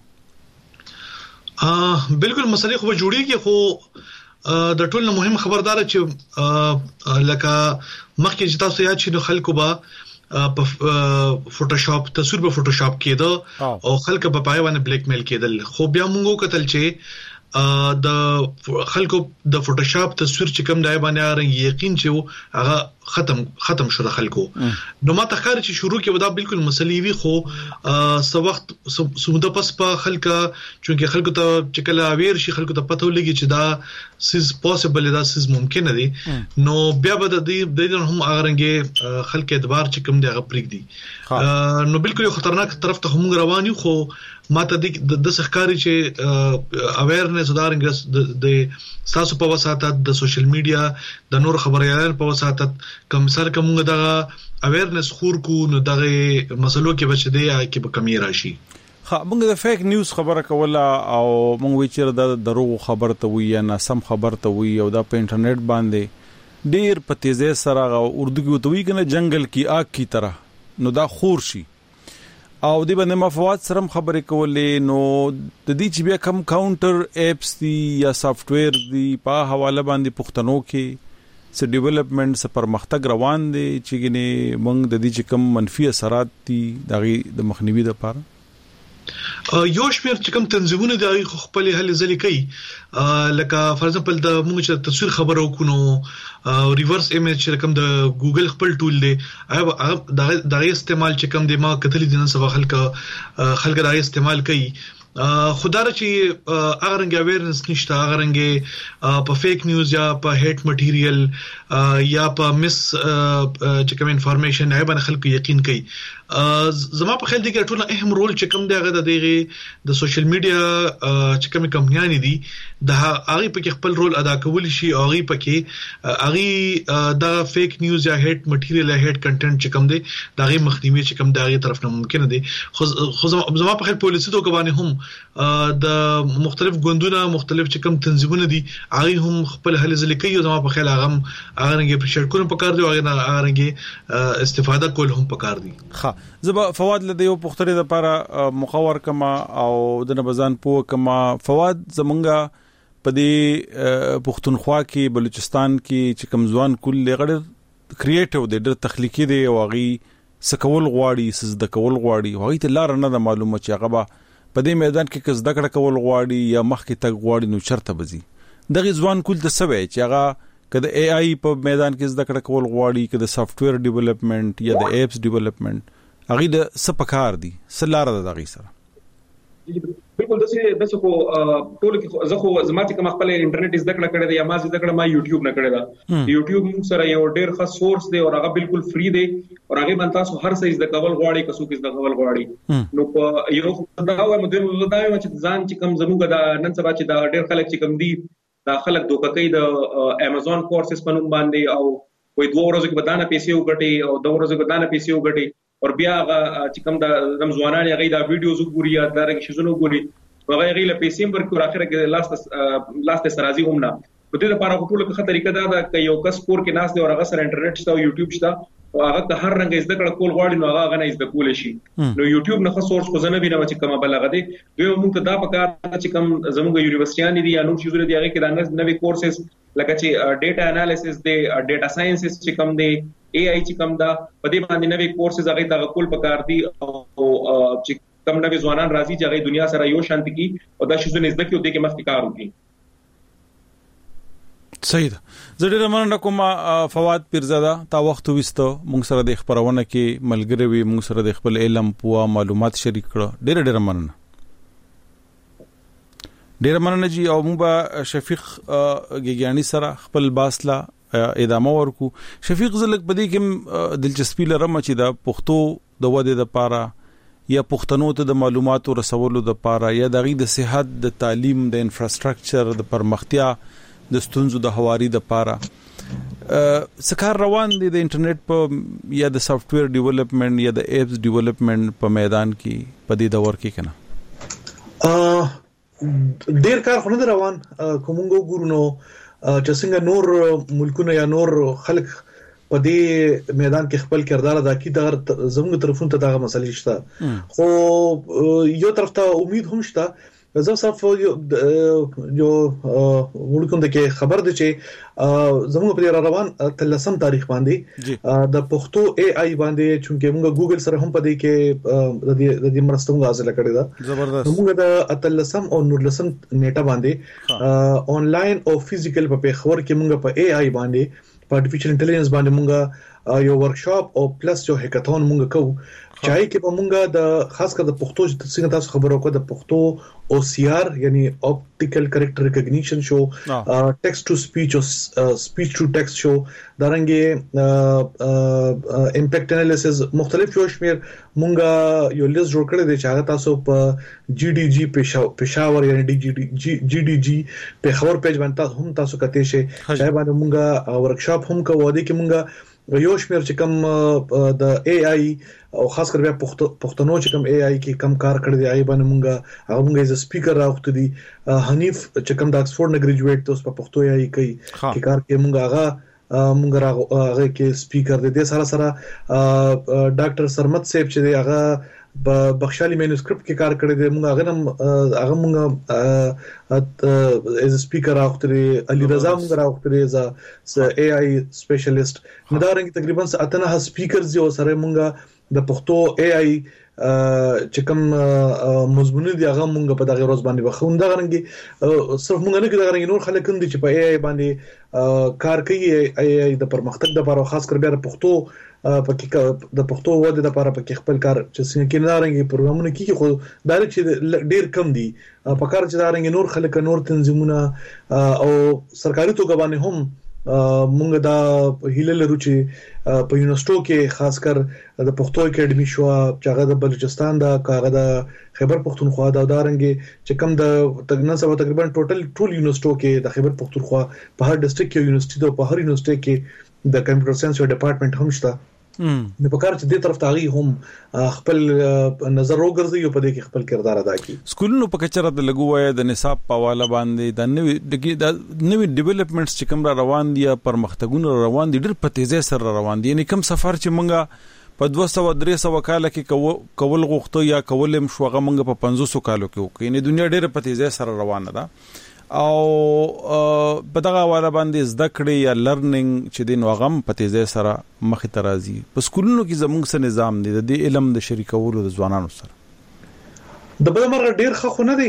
ا بالکل مسلې خو جوړيږي خو د ټول مهم خبردار چې لکه مخکې چې تاسو یاد شئ نو خلکو با په فوټوشاپ تصویر په فوټوشاپ کېده او خلک په پای باندې بلیک میل کېدل خو بیا موږ کتل چې د خلکو د فوټوشاپ تصویر چې کوم دای باندې رنګ یقین چې هغه ختم ختم شو د خلکو نو ما تخکر چې شروع کې ودا بالکل مسلې وی خو سو وخت سمده پس په خلک چونکه خلکو ته چې کله اویر شي خلکو ته پته ولګي چې دا سیز پوسیبل دا سیز ممکن دی نو بیا به د دې هم هغه رنګ خلک اعتبار چې کوم دی هغه پریک دي نو بالکل خطرناک طرف ته هم روان یو خو ماته د سخکاری چې اویرنس دارنګ د تاسو په وساتت د سوشل میډیا د نور خبريالانو په وساتت کوم سر کومه دا اویرنس خور کو نو دغه مسلو کې بچ دی کې به کمی راشي خا موږ د فیک نیوز خبره کوله او موږ وچیر د دروغ خبر ته وی یا سم خبر ته وی او دا په انټرنیټ باندې ډیر په تیزه سره او اردو کې وتوي کنه جنگل کی آگ کی طرح نو دا خور شي او د باندې مفواد سره خبرې کولې نو د دې چې بیا کم کاونټر اپس دی یا سافټویر دی په حواله باندې پښتنو کې څه ډیولپمنٹ څه پرمختګ روان دي چې ګنې موږ د دې چې کم منفي اثرات دي د مخنیوي لپاره یو شمیر چې کوم تنظیمونه د خپل هلې ځلې کوي لکه فار ایگزامپل د موږ چې تصویر خبرو کو نو ریورس ایمیج چې کوم د ګوګل خپل ټول دی هغه د استعمال چې کوم د ما کتل دي نن سبا خلک خلک د استعمال کوي خدای چې اگر رنګ اویرنس نشته اگر رنګ په فیک نیوز یا په هیټ مټیریل یا په مس چې کوم انفارمیشن نه باندې خلک یقین کوي زما په خیال دي چې ټول اهم رول چې کوم دی هغه د دغه د سوشل میډیا چې کوم کمپنیان دي د هغه په خپل رول ادا کول شي او هغه پکې هغه د فیک نیوز یا هیټ مټیریل یا هیټ کنټینټ چې کوم دی د هغه مخنیوي چې کوم د هغه طرف نه ممکن دي خو زما په خیال پولیسو ته کوي هم د مختلف ګوندونو مختلف چې کوم تنظیمونه دي هغه هم خپل هلې ځلې کوي او زما په خیال هغه هغه رنګ په شړکونو پکار دی او هغه رنګ استفاده کول هم پکار دي ها زبا فواد لدی یو پختری د لپاره مخاور کما او د نبزان پو کما فواد زمونږه په دې پښتونخوا کې بلوچستان کې چې کم ځوان کل غړ کریټیو دی ډېر تخلیقي دی او غي سکول غواړي سزد کول غواړي هغه ته لار نه د معلومه چې هغه په دې میدان کې کس د کړه کول غواړي یا مخکې تک غواړي نو چرته بزي دغه ځوان کول د سوي چې هغه کله اي اي په میدان کې زده کړه کول غواړي کله سافټویر ډیولپمنٹ یا د اپس ډیولپمنٹ هغه د سپکار دي سلاره د دغه سره بالکل دسه دسه خو ټول کې زه خو زماتي کوم خپل انټرنیټ زده کړه کړې ده یا ما زده کړه ما یوټیوب نه کړې ده یوټیوب سره یو ډېر ښه سورس دی او هغه بالکل فری دی او هغه باندې تاسو هر څه زده کول غواړئ کسو کې زده کول غواړئ نو په یو دا و مدیر دا چې ځان چې کم زموږ د نن سبا چې دا ډېر خلک چې کم دي دا خلک دوکه کوي د امازون کورسز په نوم باندې او وې دوه ورځې کې بدانه پیسې وګټي او دوه ورځې کې بدانه پیسې وګټي او بیا چې کوم د رمضانان هغه دا ویډیوز وګوري یا دا رنګ شیزونه وګوري هغه هغه له پیسې پر کو اخر کې لاست لاست سرازي هم نه په دې لپاره په ټولو کې خطر طریقه دا ده چې یو کس کور کې ناس دی او هغه سره انټرنیټ شته او یوټیوب شته او هغه ته هر رنګ زده کړه کول غواړي نو هغه غنه زده کول شي نو یوټیوب نه خاص سورس خو زنه وینم چې کومه بلغه دي دوی موږ ته دا پکار چې کوم زموږ یونیورسيټیان دي یا نور شیزونه دي هغه کې دا نوې کورسز لکه چې ډیټا انالیسس دی ډیټا ساينسز چې کوم دی اي اي چې کوم دا په دې باندې نوې کورسز هغه ته کول پکار دي او چې کوم نوې ځوانان راځي چې هغه دنیا سره یو شانت کی او دا شیزونه زده کی او د کې مخکې کار وکړي صحیح ده زه ډېر مننه کوم فواد پیرزاده تا وخت وستو موږ سره د خبرونه کې ملګری وي موږ سره د خپل علم پوها معلومات شریک کړو ډېر ډېر مننه ډېر مننه جی او موږ شفیق ګیګیانی سره خپل باسلا ادامه ورکو شفیق زلک بدی کې دلچسپي لرم چې دا پښتو د وده د پاره یا پښتنو ته د معلوماتو رسولو د پاره یا د غي د صحت د تعلیم د انفراستراکچر د پرمختیا د ستونزو د حواري د پاره سکار روان دي د انټرنیټ په یا د سافټویر ډیولپمنٹ یا د اپس ډیولپمنٹ په میدان کې په دې دور کې کنه ډیر کار خو نه روان کومګو ګورونو چې څنګه نور ملکونه یا نور خلک په دې میدان کې خپل کردار ادا کوي دا زموږ طرفونو ته دا مسلې شته خو یو طرف ته امید هم شته زه صرف یو یو ورکوم د کې خبر دي چې زموږ په روان تلسم تاریخ باندې د پښتو اي اي باندې چې موږ ګوګل سره هم پدې کې د دې د دې مرستو غاځل کړی دا زبردست موږ د اتلسم او نورلسم نیټه باندې آنلاین او فزیکل په پیښور کې موږ په اي اي باندې په ارتفیشل انټيليجنس باندې موږ یو ورکشاپ او پلس یو هیکاثون موږ کوو چای کې به موږ د خاص کر د پښتو څنګه تاسو خبرو کو د پښتو او سی ار یعنی اپټیکل کریکټر ریکګنیشن شو ټیکسټ ټو سپیچ او سپیچ ټو ټیکسټ شو دارنګه امپیکټ انالیسس مختلف یو شمیر موږ یو لیست جوړ کړی دی چې هغه تاسو په جی ډي جی پېښور یعنی ډي جی جی ډي جی په خبر پیج باندې هم تاسو کته شي چای باندې موږ ورکشاپ هم کوو د کې موږ یو شمیر چې کوم د اي اي او خاص کر بیا پښتنو چې کوم اي اي کې کم کار کړی دی هغه باندې مونږه هغه مونږه از سپیکر راوخته دي حنیف چې کوم د اکسفورد نه ګریجویټ ته اوس په پښتو اي اي کوي کې کار کوي مونږه هغه مونږ هغه کې سپیکر دی د سره سره ډاکټر سرمت صاحب چې دی هغه په بخشالي مینوسکرپټ کې کار کړی دی مونږ هغه هم هغه مونږ از سپیکر راوخته دي علي رضا مونږ راوخته دي از اي اي سپیشلیست نو دا رنګ تقریبا اتنه سپیکرز یو سره مونږ د پښتو اي اي چې کوم مضمون دي هغه مونږ په دغه ورځ باندې بخون دا غرنګي صرف مونږ نه کې دا غرنګي نور خلک هم دي چې په اي اي باندې کار کوي اي اي د پرمختګ لپاره خاص کر بیا د پښتو پکې د پښتو وده لپاره پکې خپل کار چې څنګه کې نه رنګي پروګرامونه کې خو دا چې ډیر کم دي په کار چې دا رنګي نور خلک نور تنظیمونه او سرکاري توګه باندې هم مونږ دا هیله لرو چې په یونیورسيټو کې خاص کر د پښتو اکیډمي شو چې هغه د بلوچستان دا کاغه د خیبر پختونخوا دا دارنګي چې کوم د تقریبا سبا تقریبا ټوټل ټول یونیورسيټو کې د خیبر پختونخوا په هر ډسټریکټ کې یونیورسيټي او په هر یونیورسيټي کې د کمپیوټر ساينس یو ډپارټمنټ هم شته نو په کار چې دې طرف تاغي هم خپل نظر وګرځي او په دې کې خپل کردار ادا کړي سکولونو په کچره د لګوي د نصاب په والا باندې د نوې د نوې ډیولپمنټس چې کوم را روان دي پرمختګونه روان دي ډېر په تیزه سره روان دي یعنی کوم سفر چې مونږه په دوه سوه درې سوه کال کې کول غوښتو یا کولم شوغه مونږ په پنځوس کالو کې وکړو یعنی دنیا ډېر په تیزه سره روانه ده او په دغه والا باندې زده کړې یا لرنینګ چې د نوغم په تیزه سره مخ ته راځي په سکولونو کې زموږ سره نظام دی د علم د شریکولو د ځوانانو سره د بل مرغه ډیر ښه نه دی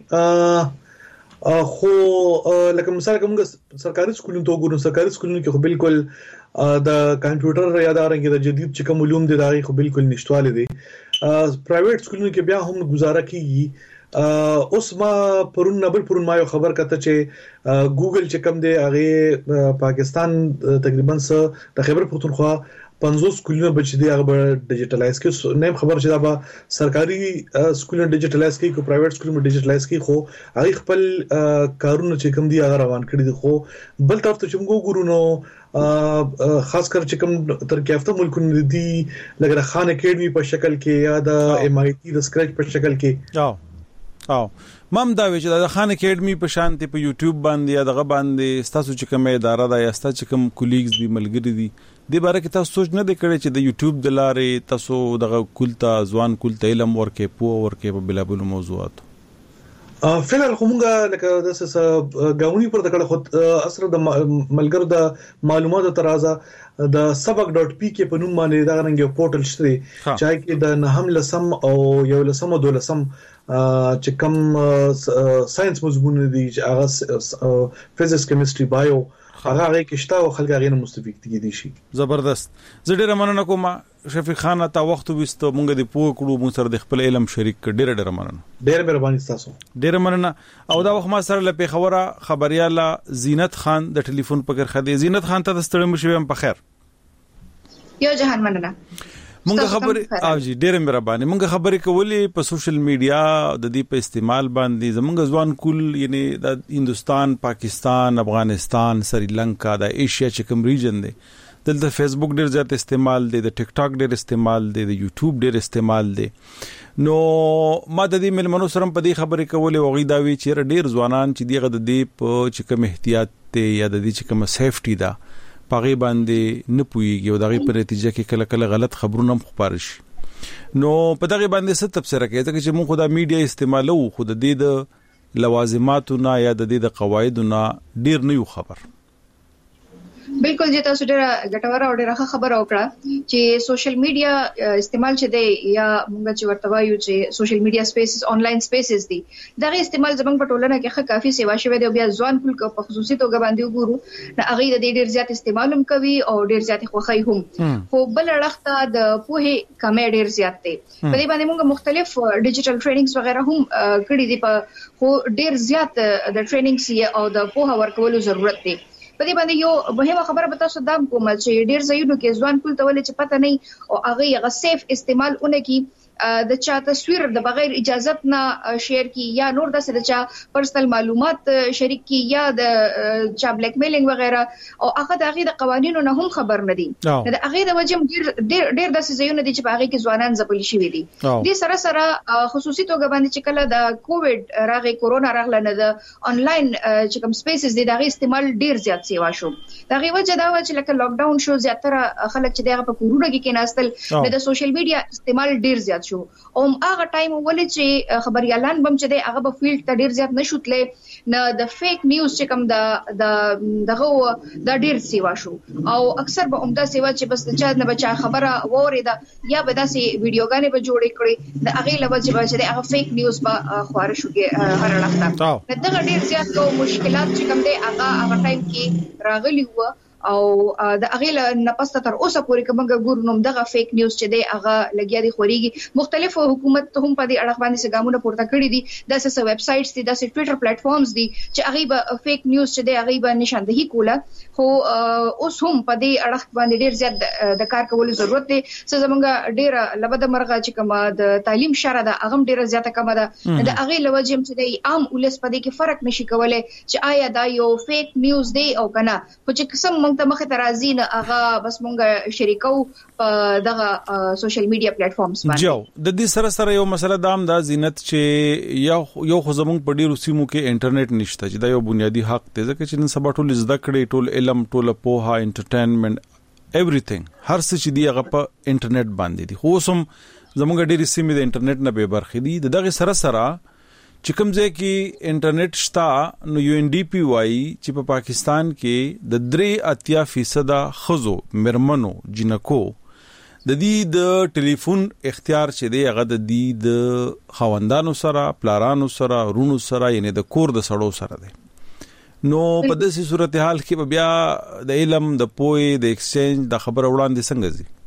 خو لکه مثال کوم سرکاري سکولونو ته وګورم سرکاري سکولونو کې خو بالکل د کمپیوټر یا د رنګ د جدید چې کوم علوم دي دا خو بالکل نشټواله دي پرایویټ سکولونو کې بیا هم گزاره کیږي اوس ما پرون نبل پرون ما یو خبر کته چې ګوګل چې کوم دی هغه پاکستان تقریبا سره د خیبر پختونخوا پنځوس سکولونه بچ دي هغه ډیجیټلایز کې نیم خبر چې دا به سرکاري سکولونه ډیجیټلایز کې کو پرایویټ سکولونه ډیجیټلایز کې خو هغه خپل کارونه چې کوم دي هغه روان کړي دي خو بل طرف ته چې موږ ګورو نو خاص کر چې کوم ترقی یافته ملکونه دي لکه خان اکیډمي په شکل کې یا د ایم آی ټي د سکریچ په شکل کې او مم دا وی چې د خان اکیډمي په شانتي په یوټیوب باندې یا دغه باندې تاسو چې کومه اداره ده یا تاسو چې کوم کولیګز دي ملګری دي د باره کې تاسو سوچ نه دی کړی چې د یوټیوب د لارې تاسو دغه کولتا ځوان کولتا علم ورکې پوه ورکې په بلا بل موضوعات فعلا کومه لکه د څه غاونی پر دغه خو اثر د ملګرو د معلوماتو ترازه د سبق ډاٹ پی کې په نوم باندې دا رنګ پورټل شته چې کې د نهم لسم او یو لسم او دولسم چې کوم ساينس مضمون دي چې هغه فزکس کیمستري بایو هغه هغه کېشته او خلک هغه نه مستفید دي شي زبردست زه ډیره مننه کوم شفیق خان تا وخت وستو مونږ د پوه کړو مونږ سره د خپل علم شریک ډیره ډیره مننه ډیره مهرباني تاسو ډیره مننه او دا وخت ما سره له پیښوره خبرياله زینت خان د ټلیفون پکړ خدي زینت خان ته ستړم مشوم په خیر یو جهان مننه مونږ خبرې او جی ډېر مهرباني مونږ خبرې کولې په سوشل میډیا د دې په استعمال باندې زمونږ ځوان کول یعنی د هندستان پاکستان افغانستان سریلانکا د ایشیا چې کوم ریجن دی دلته فیسبوک ډېر زیات استعمال دی د ټیک ټاک ډېر استعمال دی د یوټیوب ډېر استعمال دی نو ما د دې ملمنو سره په دې خبرې کولې وغي دا وی چې ډېر ځوانان چې دیغه د دې په چې کوم احتیاط ته یا د دې چې کوم سیفټي ده پاغي باندې نه پويږي او دغه په نتیجه کې کله کله غلط خبرونه خپاره شي نو په دغه باندې ست تفسیر کوي چې موږ خدای میډیا استعمالو خود د دې د لوازماتونه یا د دې د قواعدونه ډیر نه یو خبر بالکل چې تاسو ډیره ګټوره او ډیره خبره وکړه چې سوشل میډیا استعمال چي دی یا موږ چې ورته وایو چې سوشل میډیا سپیسز انلاین سپیسز دي دغه استعمال زموږ په ټولنه کې ښه کافي سیوا شوی دی بیا ځوان کول په خصوصي توګه باندې وګورو نو هغه د ډیر زیات استعمال هم کوي او ډیر زیات خوخی هم خو بل اړخته د پوهه کمې ډیر زیات دی په دې باندې موږ مختلف ډیجیټل ټریننګز وغیرہ هم کړی دي په خو ډیر زیات د ټریننګز او د پوهه ورکولو ضرورت دی په دې باندې یو مهمه خبره به تاسو دام کوم چې ډیر ځایونو کې ځوان کول ته ولې چې پته نه او هغه هغه سیف استعمال اونې کې د چا تصویر د بغیر اجازه نه شیر کی یا نور د سره چا پرسنل معلومات شریک کی یا د چا بلیک میلینګ وغیرہ او هغه د هغه د قوانینو نه هم خبر نه دي د هغه د وجه ډیر ډیر د سيزونه دي چې په هغه کې ځوانان ځپل شي دي د سره سره خصوصي توګه باندې چې کله د کووډ راغی کورونا راغله نه د انلاین چې کوم سپیسز دي دغه استعمال ډیر زیات سیوا شو دغه وجه دا و چې لکه لاک ډاون شو زیاتره خلک چې دغه په کورونه کې کېناستل د سوشل میډیا استعمال ډیر زیات شو او هغه ټایم ولې چې خبريالان بم چې د هغه په فیلډ ته ډیر زیات نشوتلې نه د فیک نیوز چې کوم د د دغه د ډیر سیوا شو او اکثر به عمده سیوا چې بس چا نه بچا خبره وریدا یا به داسې ویډیوګانې به جوړې کړې د هغه لوجه چې هغه فیک نیوز به خوار شو کې هر لخته دغه ډیر زیات مشکلات چې کوم دی هغه هغه ټایم کې راغلی و او د اغیل نپسته تر اوسه پورې کومه ګورنوم دغه فیک نیوز چې دی هغه لګیا دي خوريږي مختلفو حکومت ته هم په دې اړه باندې څنګه پورته کړی دي د سس ویب سایټس دي د ټوئیټر پلیټ فارمز دي چې هغه به فیک نیوز چې دی هغه به نشاندهي کوله خو اوس هم په دې اړه باندې ډیر زیات د کار کولو ضرورت دی چې زمونږ ډیر لبد مرغه چې کومه د تعلیم شره ده هغه ډیر زیاته کمه ده د هغه لوجم چې دی عام ولس په دې کې فرق نشي کولای چې آیا دا یو فیک نیوز دی او کنه خو چې قسم مونږ ته مخه ترازی نه هغه بس مونږ شریکو په دغه سوشل میډیا پلیټ فارمز باندې جو د دې سره سره یو مسله دام دا زینت چې یو یو خو زمونږ په ډیرو سیمو کې انټرنیټ نشته چې دا یو بنیادی حق دی ځکه چې نن سبا ټول زده کړې ټول علم ټول پوهه انټرټینمنت ایوریثینګ هر څه چې دی هغه په انټرنیټ باندې دي خو سم زمونږ ډیرې سیمې د انټرنیټ نه به برخې دي دغه سره سره چې کوم ځای کې انټرنیټ شته نو یو ان ډي پی وايي چې په پاکستان کې د درې اتیا فیصد خزو مرمنو جنکو د دې د ټلیفون اختیار چې دی هغه د دې د خوندانو سره پلارانو سره رونو سره یعنی د کور د سړو سره دی نو په داسې صورتحال کې بیا د علم د پوهې د ایکسچینج د خبر وړاندې څنګه زی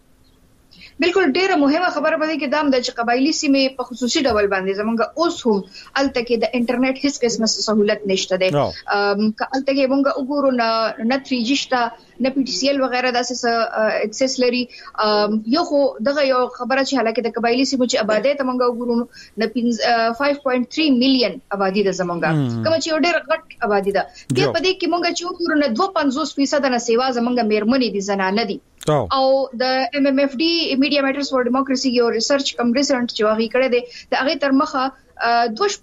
بالکل ډیره مهمه خبره پدې کې دام د قبایلی سیمې په خصوصي ډول باندې زمونږ اوس هم الته کې د انټرنیټ هیڅ قسمه سہولت نشته ده ام الته کې مونږ وګورو نه نه تھری جی شته نه پی ټی سی ایل وغیرہ داسې اکسس لري یو خو دغه یو خبره چې حالکه د قبایلی سیمو چې آبادی ته مونږ وګورو نه پنځه پوینټ تھری میلیون آبادی ده زمونږ کوم چې ډیر غټ آبادی ده د پدې کې مونږ چې وګورو نه دوه پنځوس فیصد نه سیوا زمونږ میرمنې دي زنانه دي او د ایم ایم اف ډي میډیا میټرز فور ډیموکراسي یو ریسرچ کم ریسنت چې واغی کړی دی د هغه تر مخه دوه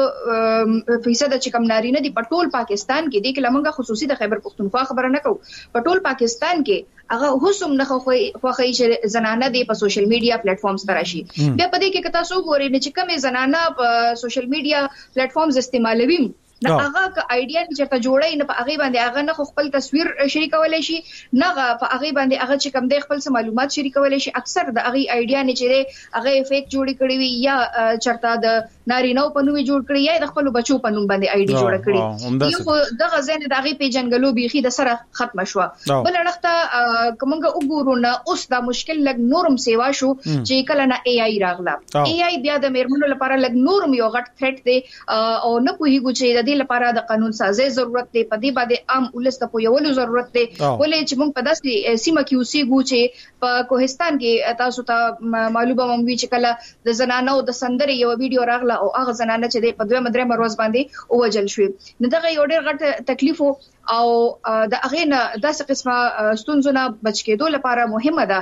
شپږ فیصد چې کم نارینه دي په ټول پاکستان کې دي کله موږ خصوصي د خیبر پختونخوا خبره نه کوو په ټول پاکستان کې هغه هوسم نه خوخی چې زنانه دي په سوشل میډیا پلیټ فارمز تراشي بیا په دې کې کتا سو ګوري نه چې کومه زنانه په سوشل میډیا پلیټ فارمز استعمالوي نه هغه ک ایډیا چې ته جوړې نه په هغه باندې هغه نه خپل تصویر شریکولای شي نه په هغه باندې هغه چې کم د خپل معلومات شریکولای شي اکثر د هغه ایډیا نه چې هغه فیک جوړی کړی وي یا چرته د نارینو په نوم جوړ کړی یا د خپل بچو په نوم باندې ایډي جوړ کړی یو دغه ځین د هغه پیجنګلو بيخي د سره ختم شو بل اړخته کومګه وګورو نه اوس دا مشکل لګ نورم سیوا شو چې کله نه ای آی راغلا ای آی بیا د میرمنو لپاره لګ نورم یو غټ ثریټ دی او نه پوهیږي چې د لپاره د قانون سازي ضرورت دی په دې باندې عام ولست په یولو ضرورت دی ولې چې موږ په داسې سیمه کې اوسېږو چې په کوهستان کې تاسو ته معلومه مم وی چې کله د زنانو د سندري یو ویډیو راغله او هغه زنانه چې په دوه مدرې مروز باندې اوجل شو نو دغه یو ډېر غټ تکلیف او د هغه نه داسې قسمه ستونزونه بچ کېدو لپاره مهمه ده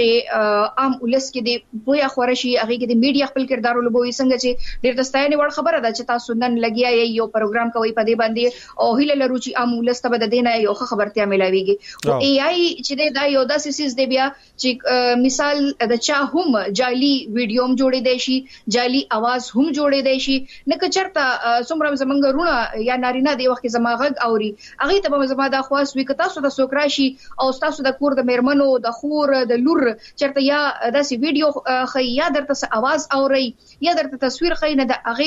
چې عام ولس کې د بویا خورشي هغه کې د میډیا خپل کردار ولوبوي څنګه چې ډېر دستاینه وړ خبره ده چې تاسو نن لګیا یو پروګرام کوي په دې باندې او هیله لرو چې عام ولس ته د دینه یو خبرتیا ملاويږي او ای آی چې دا یو داسې سیس دی بیا چې مثال د چا هم جعلی ویډیو هم جوړې دی شي جعلی आवाज هم جوړې دی شي نه کچرتا څومره زمنګ رونه یا نارینه دی وخت زماغ اوري هغه ته به زما د خواص وی کتا سو د سوکراشي او تاسو د کور د میرمنو د خور د لور چرته یا داسې ویډیو خي یا درته आवाज اوري یا درته تصویر خي نه د هغه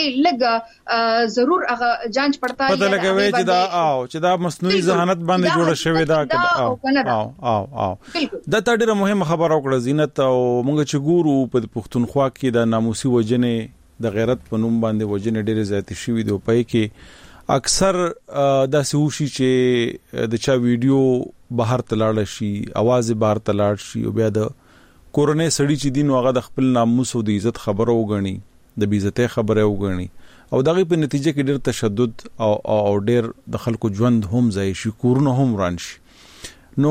لګ ضرور هغه جانچ پړتال پته لګوي چې دا او چې دا مصنوعي ذهانت باندې جوړه شوی دا او او او دا ته ډیره مهمه خبره وکړه زینت او موږ چې ګورو په پښتونخوا کې د ناموسي وجنې د غیرت په نوم باندې وجنې ډیره زیات شوی دی په کې اکثر دا سوشي چې د چا ویډیو بهر تلاړ شي आवाज بهر تلاړ شي او بیا د کورنۍ سړی چې دین هغه د خپل ناموس او د عزت خبره وګڼي د بیزته خبره وګڼي او دغه په نتیجه کې ډېر تشدد او او ډېر د خلکو ژوند هم ځای شي کورونه هم ران شي نو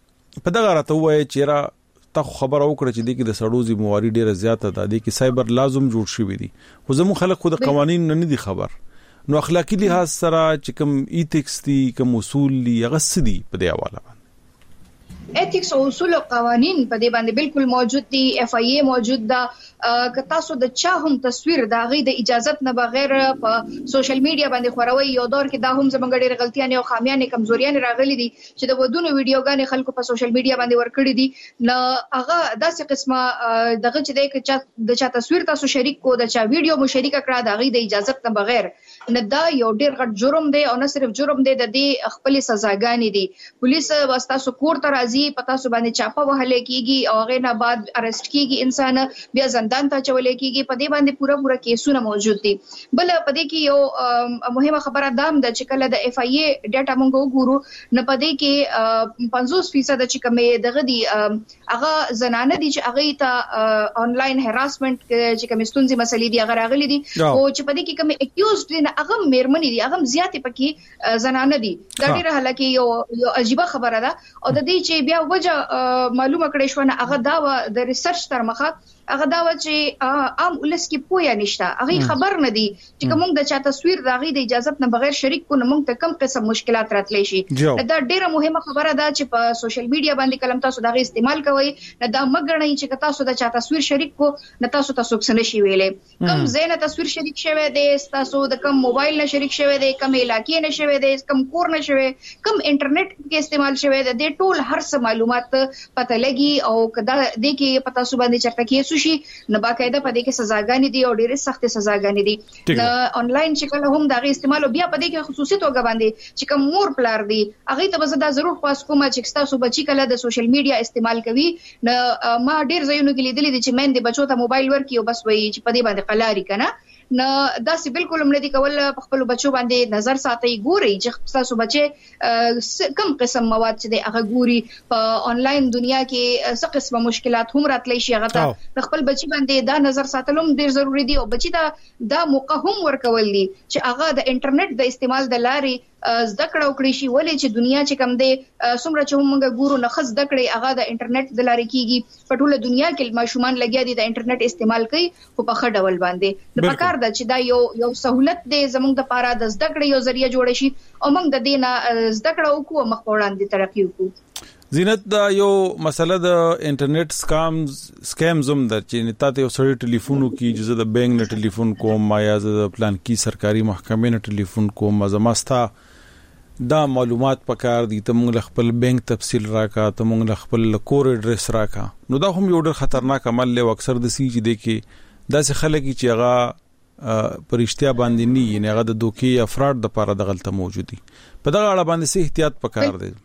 په دغه راته وایي چې را تا خبر او کړ چې د کې د سړو ذمہواری ډیره زیاته ده د کې سایبر لازم جوړ شوی دي خو زمو خلک خود قوانین نه دي خبر نو اخلاقی لحاظ سره چې کوم ایتکس دي کوم اصول دي هغه سدي په دی حواله باندې ایتکس او اصول او قوانین په دې باندې بالکل موجود دي اف ای ای موجود ده که تاسو د چا هم تصویر د غي د اجازت نه بغیر په سوشل میډیا باندې خوروي یو دور کې دا هم زمونږ ډېر غلطیاں او خامیان کمزوریاں راغلي دي چې د ودونو ویډیوګانې خلکو په سوشل میډیا باندې ورکړي دي نه هغه داسې قسمه دغه چې د چا تصویر تاسو شریک کو د چا ویډیو مو شریک کړه د غي د اجازت نه بغیر نه دا یو ډېر غټ جرم دی او نه صرف جرم دی د دې خپل سزاګانې دي پولیس واسطه سکور تر راځي پتا سو باندې چاپه وهلې کیږي او هغه نه بعد ارست کیږي انسان بیا زندان ته چولې کیږي په دې باندې پورا پورا کیسونه موجود دي بل په دې کې یو مهمه خبره دام د چې کله د اف ای ای ډاټا مونږ وګورو نه په دې کې پنځوس فیصد چې کومه دغه دي هغه زنانه دي چې هغه ته انلاین هراسمنت چې کوم ستونزې مسلې دي هغه راغلي دي او چې په دې کې کوم اکیوزډ دي هغه میرمنې دي هغه زیاتې پکې زنانه دي دا ډیره حالکه یو یو عجیب خبره ده او د دې چې بیا وجه معلومه کړې شو نه هغه دا د ریسرچ تر مخه هغه دا چې عام ولس کې پوهه نشته هغه خبر نه دي چې کوم د چا تصویر د غي د اجازه نه بغیر شریک کو نه موږ ته کم قسم مشکلات راتلې شي دا ډیره مهمه خبره ده چې په سوشل میډیا باندې کلم تاسو دا غي استعمال کوئ نه دا مګړنی چې تاسو د چا تصویر شریک کو نه تاسو تاسو څنګه شي ویلې کم زینه تصویر شریک شوه د تاسو د کم موبایل نه شریک شوه د کم علاقې نه شوه د کم کور نه شوه کم انټرنیټ کې استعمال شوه د ټول هر څه معلومات پته لګي او کدا د کې پتا سو باندې چرته کې شي نه باقاعده په دې کې سزاګانې دي او ډېرې سخت سزاګانې دي د انلاین چې کله هم دا غي استعمال بیا په دې کې خصوصي توګه باندې چې کوم مور پلار دي هغه ته به زدا ضرور خاص کوم چې تاسو بچی کله د سوشل میډیا استعمال کوي نه ما ډېر ځایونو کې لیدلې دي چې مین دي بچو ته موبایل ورکي او بس وایي چې په دې باندې قلاري کنه نه دا سی بالکل هم ندي کول په خپل بچو باندې نظر ساتي ګوري چې تاسو بچي کم قسم مواد چې د هغه ګوري په انلاین دنیا کې څه قسمه مشکلات هم راتلی شي هغه ته خپل بچي باندې دا نظر ساتلم ډیر ضروری دي او بچي ته دا موقع هم ورکول دي چې هغه د انټرنیټ د استعمال د لارې زده کړه وکړي شي ولې چې دنیا چې کم دی څومره چې موږ ګورو نه خص د کړي هغه د انټرنیټ د لارې کیږي په ټوله دنیا کې ماشومان لګیا دي د انټرنیټ استعمال کوي خو په خړ ډول باندې د پکار د چې دا یو یو سہولت دی زموږ د پاره د زده کړې یو ذریعہ جوړ شي او موږ د دینه زده کړه وکړو مخ وړاندې ترقی وکړو زینت دا یو مسله د انټرنیټ سکامز سکیمزم د چې نتا ته سړی ټلیفون کی چې د بانک نه ټلیفون کوم ما یا د پلان کی سرکاري محکمې نه ټلیفون کوم زماستا دا معلومات پکار دي ته موږ خپل بانک تفصیل راکا ته موږ خپل کور ایڈریس راکا نو دا هم یو ډېر خطرناک عمل له اکثر د سی چې د کې دا څه خلک چې هغه پرشتیا باندې نه نه هغه د دوکي یا فراډ د پاره د غلطه موجودي په دغه اړه باندې سه احتیاط پکار دی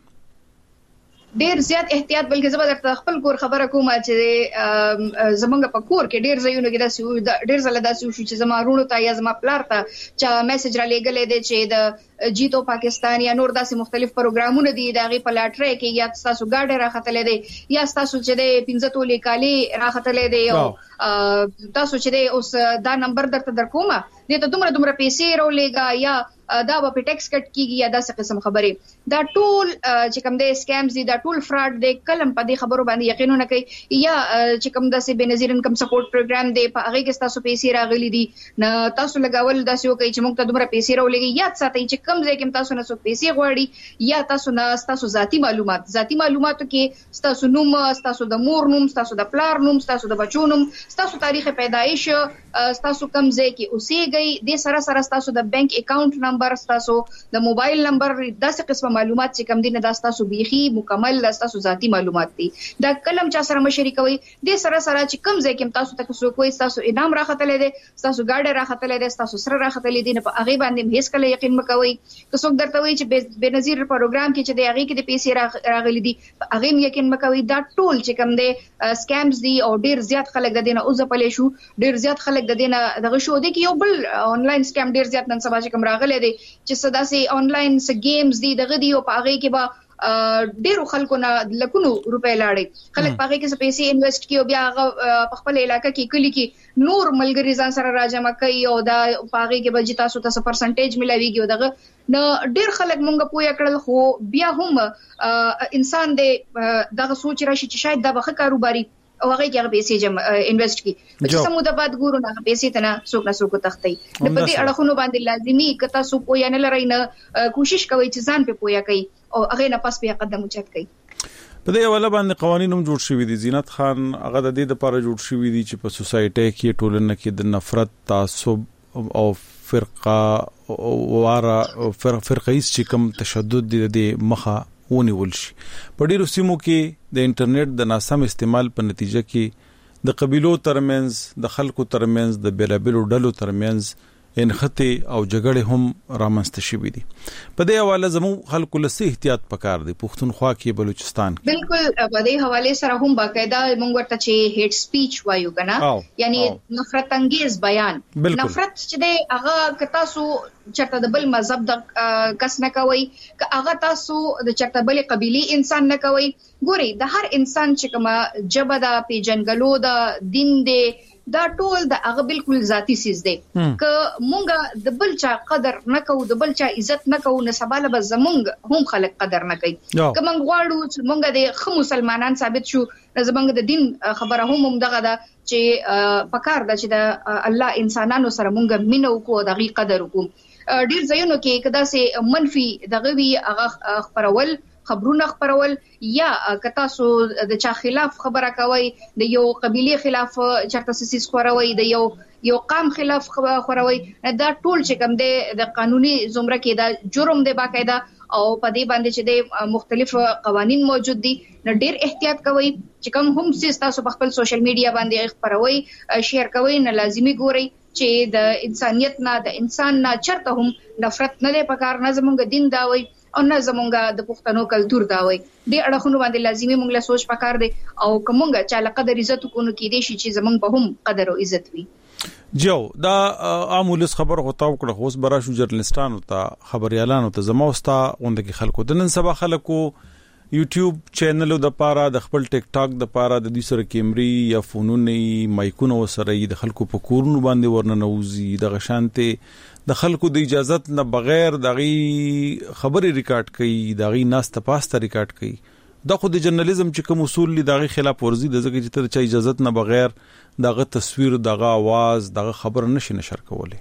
ډیر زیات احتیاط بلکې زبر د خپل کور خبره کوم چې زمونږ په کور کې ډیر ځایونه کې داسې ډیر زله داسې شو چې زما رونو ته یا زما پلار ته چې میسج را لګلې دي چې د جیتو پاکستان یا نور داسې مختلف پروګرامونه دي د غي په لاټري کې یا تاسو ګاډه راختلې دي یا تاسو چې د پنځه تولې کالي راختلې دي او تاسو چې اوس دا نمبر درته درکومه دې ته دومره دومره پیسې راولېګا یا دا په ټیکس کټ کیږي یا داسې قسم خبرې دا ټول چې کوم د سکیمز دي دا ټول فراډ دي کلم په دې خبرو باندې یقین نه کوي یا چې کوم داسې بنظیر انکم سپورټ پروګرام دی په هغه کې تاسو پیسې راغلي دي نه تاسو لګاول داسې وکړي چې موږ ته دومره پیسې راولېږي یا ساتي چې کم ځای کې تاسو نه څو پیسې غواړي یا تاسو نه تاسو ذاتی معلومات ذاتی معلوماتو کې تاسو نوم تاسو د مور نوم تاسو د پلار نوم تاسو د بچو نوم تاسو تاریخ پیدایش تاسو کم ځای کې اوسېږئ د سره سره تاسو د بانک اکاؤنٹ نمبر تاسو د موبایل نمبر داسې قسمه معلومات چې کم دي نه تاسو بيخي مکمل تاسو ذاتی معلومات دي دا کلم چا سره مشري کوي د سره سره چې کم ځای کې تاسو ته څو کوی تاسو انعام راختلې دي تاسو گاډه راختلې دي تاسو سره راختلې دي نه په هغه باندې هیڅ کله یقین مکوئ که څوک درته وایي چې بنظیر پروګرام کې چې د هغه کې د پیسې راغلي دي هغه یقین مکوئ دا ټول چې کم دي سکیمز دي او ډیر زیات خلک د دینه او ځپلې شو ډیر زیات خلک د دینه دغه شو دي کې یو بل انلاین سکیم ډیر زیات نن سبا چې کوم راغلي دي چې صدا سي انلاین س گیمز دي دغه دی او په هغه کې به ډیرو خلکو نه لکونو روپې لاړې خلک پاګه کې پیسې انویسټ کیو بیا په خپل علاقې کې کلی کې نور ملګری ځان سره راجمع کوي او دا پاګه کې به تاسو ته څه پرسنټیج ملاويږي او دغه نو ډیر خلک مونږ پوهه کړل خو بیا هم انسان دې دغه سوچ راشي چې شاید دا به کاروباري او هغه کې هغه پیسې جمع انویسټ کی چې سموده بعد ګورو نه پیسې ته نه څوک نه څوک تختی د په دې اړخونو باندې لازمي کته سو پویا نه لري نه کوشش کوي چې ځان په پویا کوي او هغه نه پس په قدم اوچت کوي په دې حواله باندې قوانين هم جوړ شوي دي. زینت خان هغه د دې لپاره جوړ شوي دي چې په سوسايټي کې ټولنه کې د نفرت تعصب او فرقه واره فرقهيس چې کوم تشدد دي د مخه ونیول شي. په ډیرو سیمو کې د انټرنیټ د ناسم استعمال په نتیجه کې د قبيلو ترمنځ د خلکو ترمنځ د بیلابلو ډلو ترمنځ انخته او جګړې هم رامنځته شوې دي. په دې حواله زمو خلکو له سي احتیاط پکار دي. پښتونخوا کې بلوچستان بالکل په دې حواله سره هم باقاعده موږ ورته چې هیټ سپیچ وایو کنه یعنی نفرت انگیز بیان نفرت چې د هغه کتا سو چرته د بل مذهب د کس نه کوي که هغه تاسو د چرته بل قبيلي انسان نه کوي ګوري د هر انسان چې کومه جبه د پیجنګلو د دین دی دا ټول د هغه بالکل ذاتی سیز دی که مونږه د بل چا قدر نه کوو د بل چا عزت نه کوو نه سباله به زمونږ هم خلک قدر نه کوي که مونږ غواړو چې مونږه د خو مسلمانان ثابت شو زمونږ د دین خبره هم هم دغه دا چې پکار ده چې د الله انسانانو سره مونږ مینه وکړو دغه قدر وکړو ډیر ځایونو کې کدا سه منفي دغه وی هغه خبرول خبرونه خبرول یا کتا سو د چا خلاف خبره کوي د یو قبيله خلاف چرته سیس خوروي د یو یو قام خلاف خوروي دا ټول چې کوم د قانوني زمره کې دا جرم دی باقاعده او په دې باندې چې د مختلف قوانين موجود دي نو ډیر احتیاط کوي چې کوم هم سیس تاسو په خپل سوشل میډیا باندې خبروي شیر کوي نه لازمي ګوري چې د انسانيت نه د انسان نه چرته هم نفرت نه لې پکار نه زمونږ دین دا وي او نه زمونږ د پښتنو کلچر دا وي د اړخونو باندې لازمي مونږ له سوچ پکار دي او کومګه چې علاقه د عزت کو نو کې دي چې زمونږ په هم قدر او عزت وي. جو دا عامولس خبر غوتاو کړه اوس براشو جرنالستانو ته خبريالانو ته زموستا غونډه کې خلکو د نن سبا خلکو یوټیوب چینل د پاره د خپل ټیک ټاک د پاره د دې سره کیمري یا فونونه مایکونو سره د خلکو په کورونو باندې ورننوزي د غشانته د خلکو د اجازت نه بغیر دغه خبري ریکارډ کړي دغه ناس ته پاسته ریکارډ کړي د خو د جرنالیزم چې کوم اصول لري دغه خلاف ورزي د ځکه چې تر چا اجازت نه بغیر دغه تصویر دغه आवाज دغه خبر نشي نشر کولای.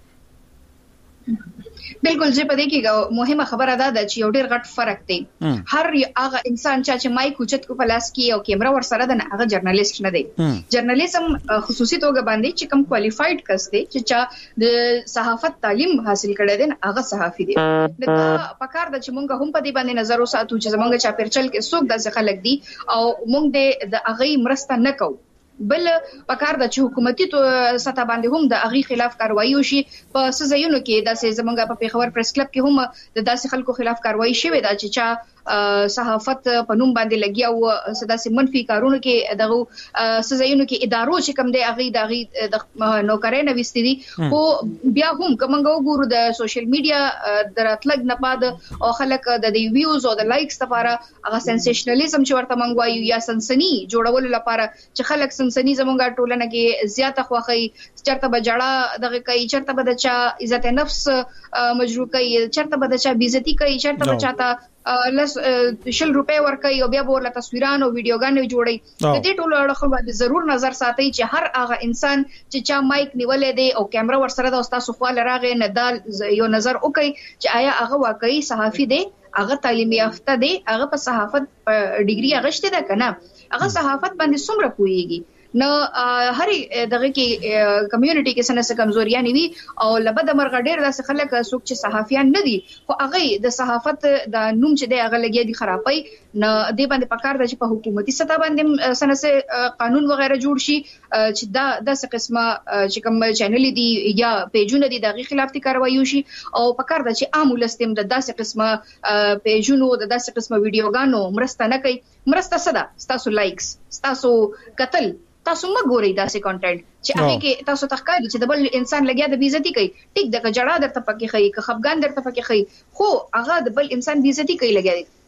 بالکل چې په دې کې مهمه خبره ده چې یو ډیر غټ فرق دی هر هغه انسان چې مایک اوچت کو پلاس کی او کیمرا ور سره ده هغه جرنالیست نه دی. جرنالیزم خصوصي توګه باندې چې کوم کوالیفاید کس دی چې چا د صحافت تعلیم حاصل کړی دی هغه صحافي دی. دا پکار ده چې مونږ هم په دې باندې نظر وساتو چې زمونږ چا پرچل کې څوک داسې خلک دي او مونږ د هغه مرسته نه کوو. بل پکار د حکومتي سطح باندې هم د اغي خلاف کاروایی وشي په سزایونو کې د زمونږ په پیښور پریس کلب کې هم د داسې خلکو خلاف کاروایی شوې ده چې چا صحافت په نوم باندې لګیا او سداسي منفي کارونه کې دغه سزایونو کې ادارو چې کوم دی اغي د اغي د نوکرې نه وستې دي او بیا هم کومنګ وګورو د سوشل میډیا دراتلګ نه پاد او خلک د دی ویوز او د لایکس لپاره هغه سنسیشنالیزم چې ورته منغوایو یا سنسنی جوړول لپاره چې خلک سنسنی زمونږه ټولنه کې زیاته خوخی چرته بجړه دغه کوي چرته بد چا عزت نفس مجروح کوي چرته بد چا بیزتی کوي چرته بچاته لس شل روپے ورکړي او بیا ورله تصویرانو او ویډیوګانې جوړي د دې ټولو اړخو باندې ضرور نظر ساتي چې هر هغه انسان چې چا مایک نیولې دی او کیمرا ور سره د استاد خپل راغې نه دال یو نظر وکړي چې آیا هغه واقعي صحافي دی هغه تعلیم یافته دی هغه په صحافت ډیګري اغشته ده کنه هغه صحافت باندې څومره پوهیږي نو هر دغه کې کمیونټي کې سنه څه کمزوري نه وي او لبد مرغ ډېر داسې خلک څوک چې صحافیان نه دي خو هغه د صحافت د نوم چې دی هغه لګي دي خرابای نه دی باندې پکار د چې په حکومتي سطح باندې سنه څه قانون وغیرہ جوړ شي چې دا داسې قسمه چې کوم چینل دي یا پیجونه دي دغه خلاف دي کاروایی شي او پکار د چې عام ولستم د داسې قسمه پیجونو د داسې قسمه ویډیوګانو مرسته نه کوي مرسته صدا تاسو لایکس تاسو قتل تاسو ما ګورئ داسې کانټینټ چې هغه کې تاسو تخکاري چې د بل انسان لګیا د بیزتی کوي ټیک د کجړه درته پکې خي که خفګان درته پکې خي خو هغه د بل انسان بیزتی کوي لګیا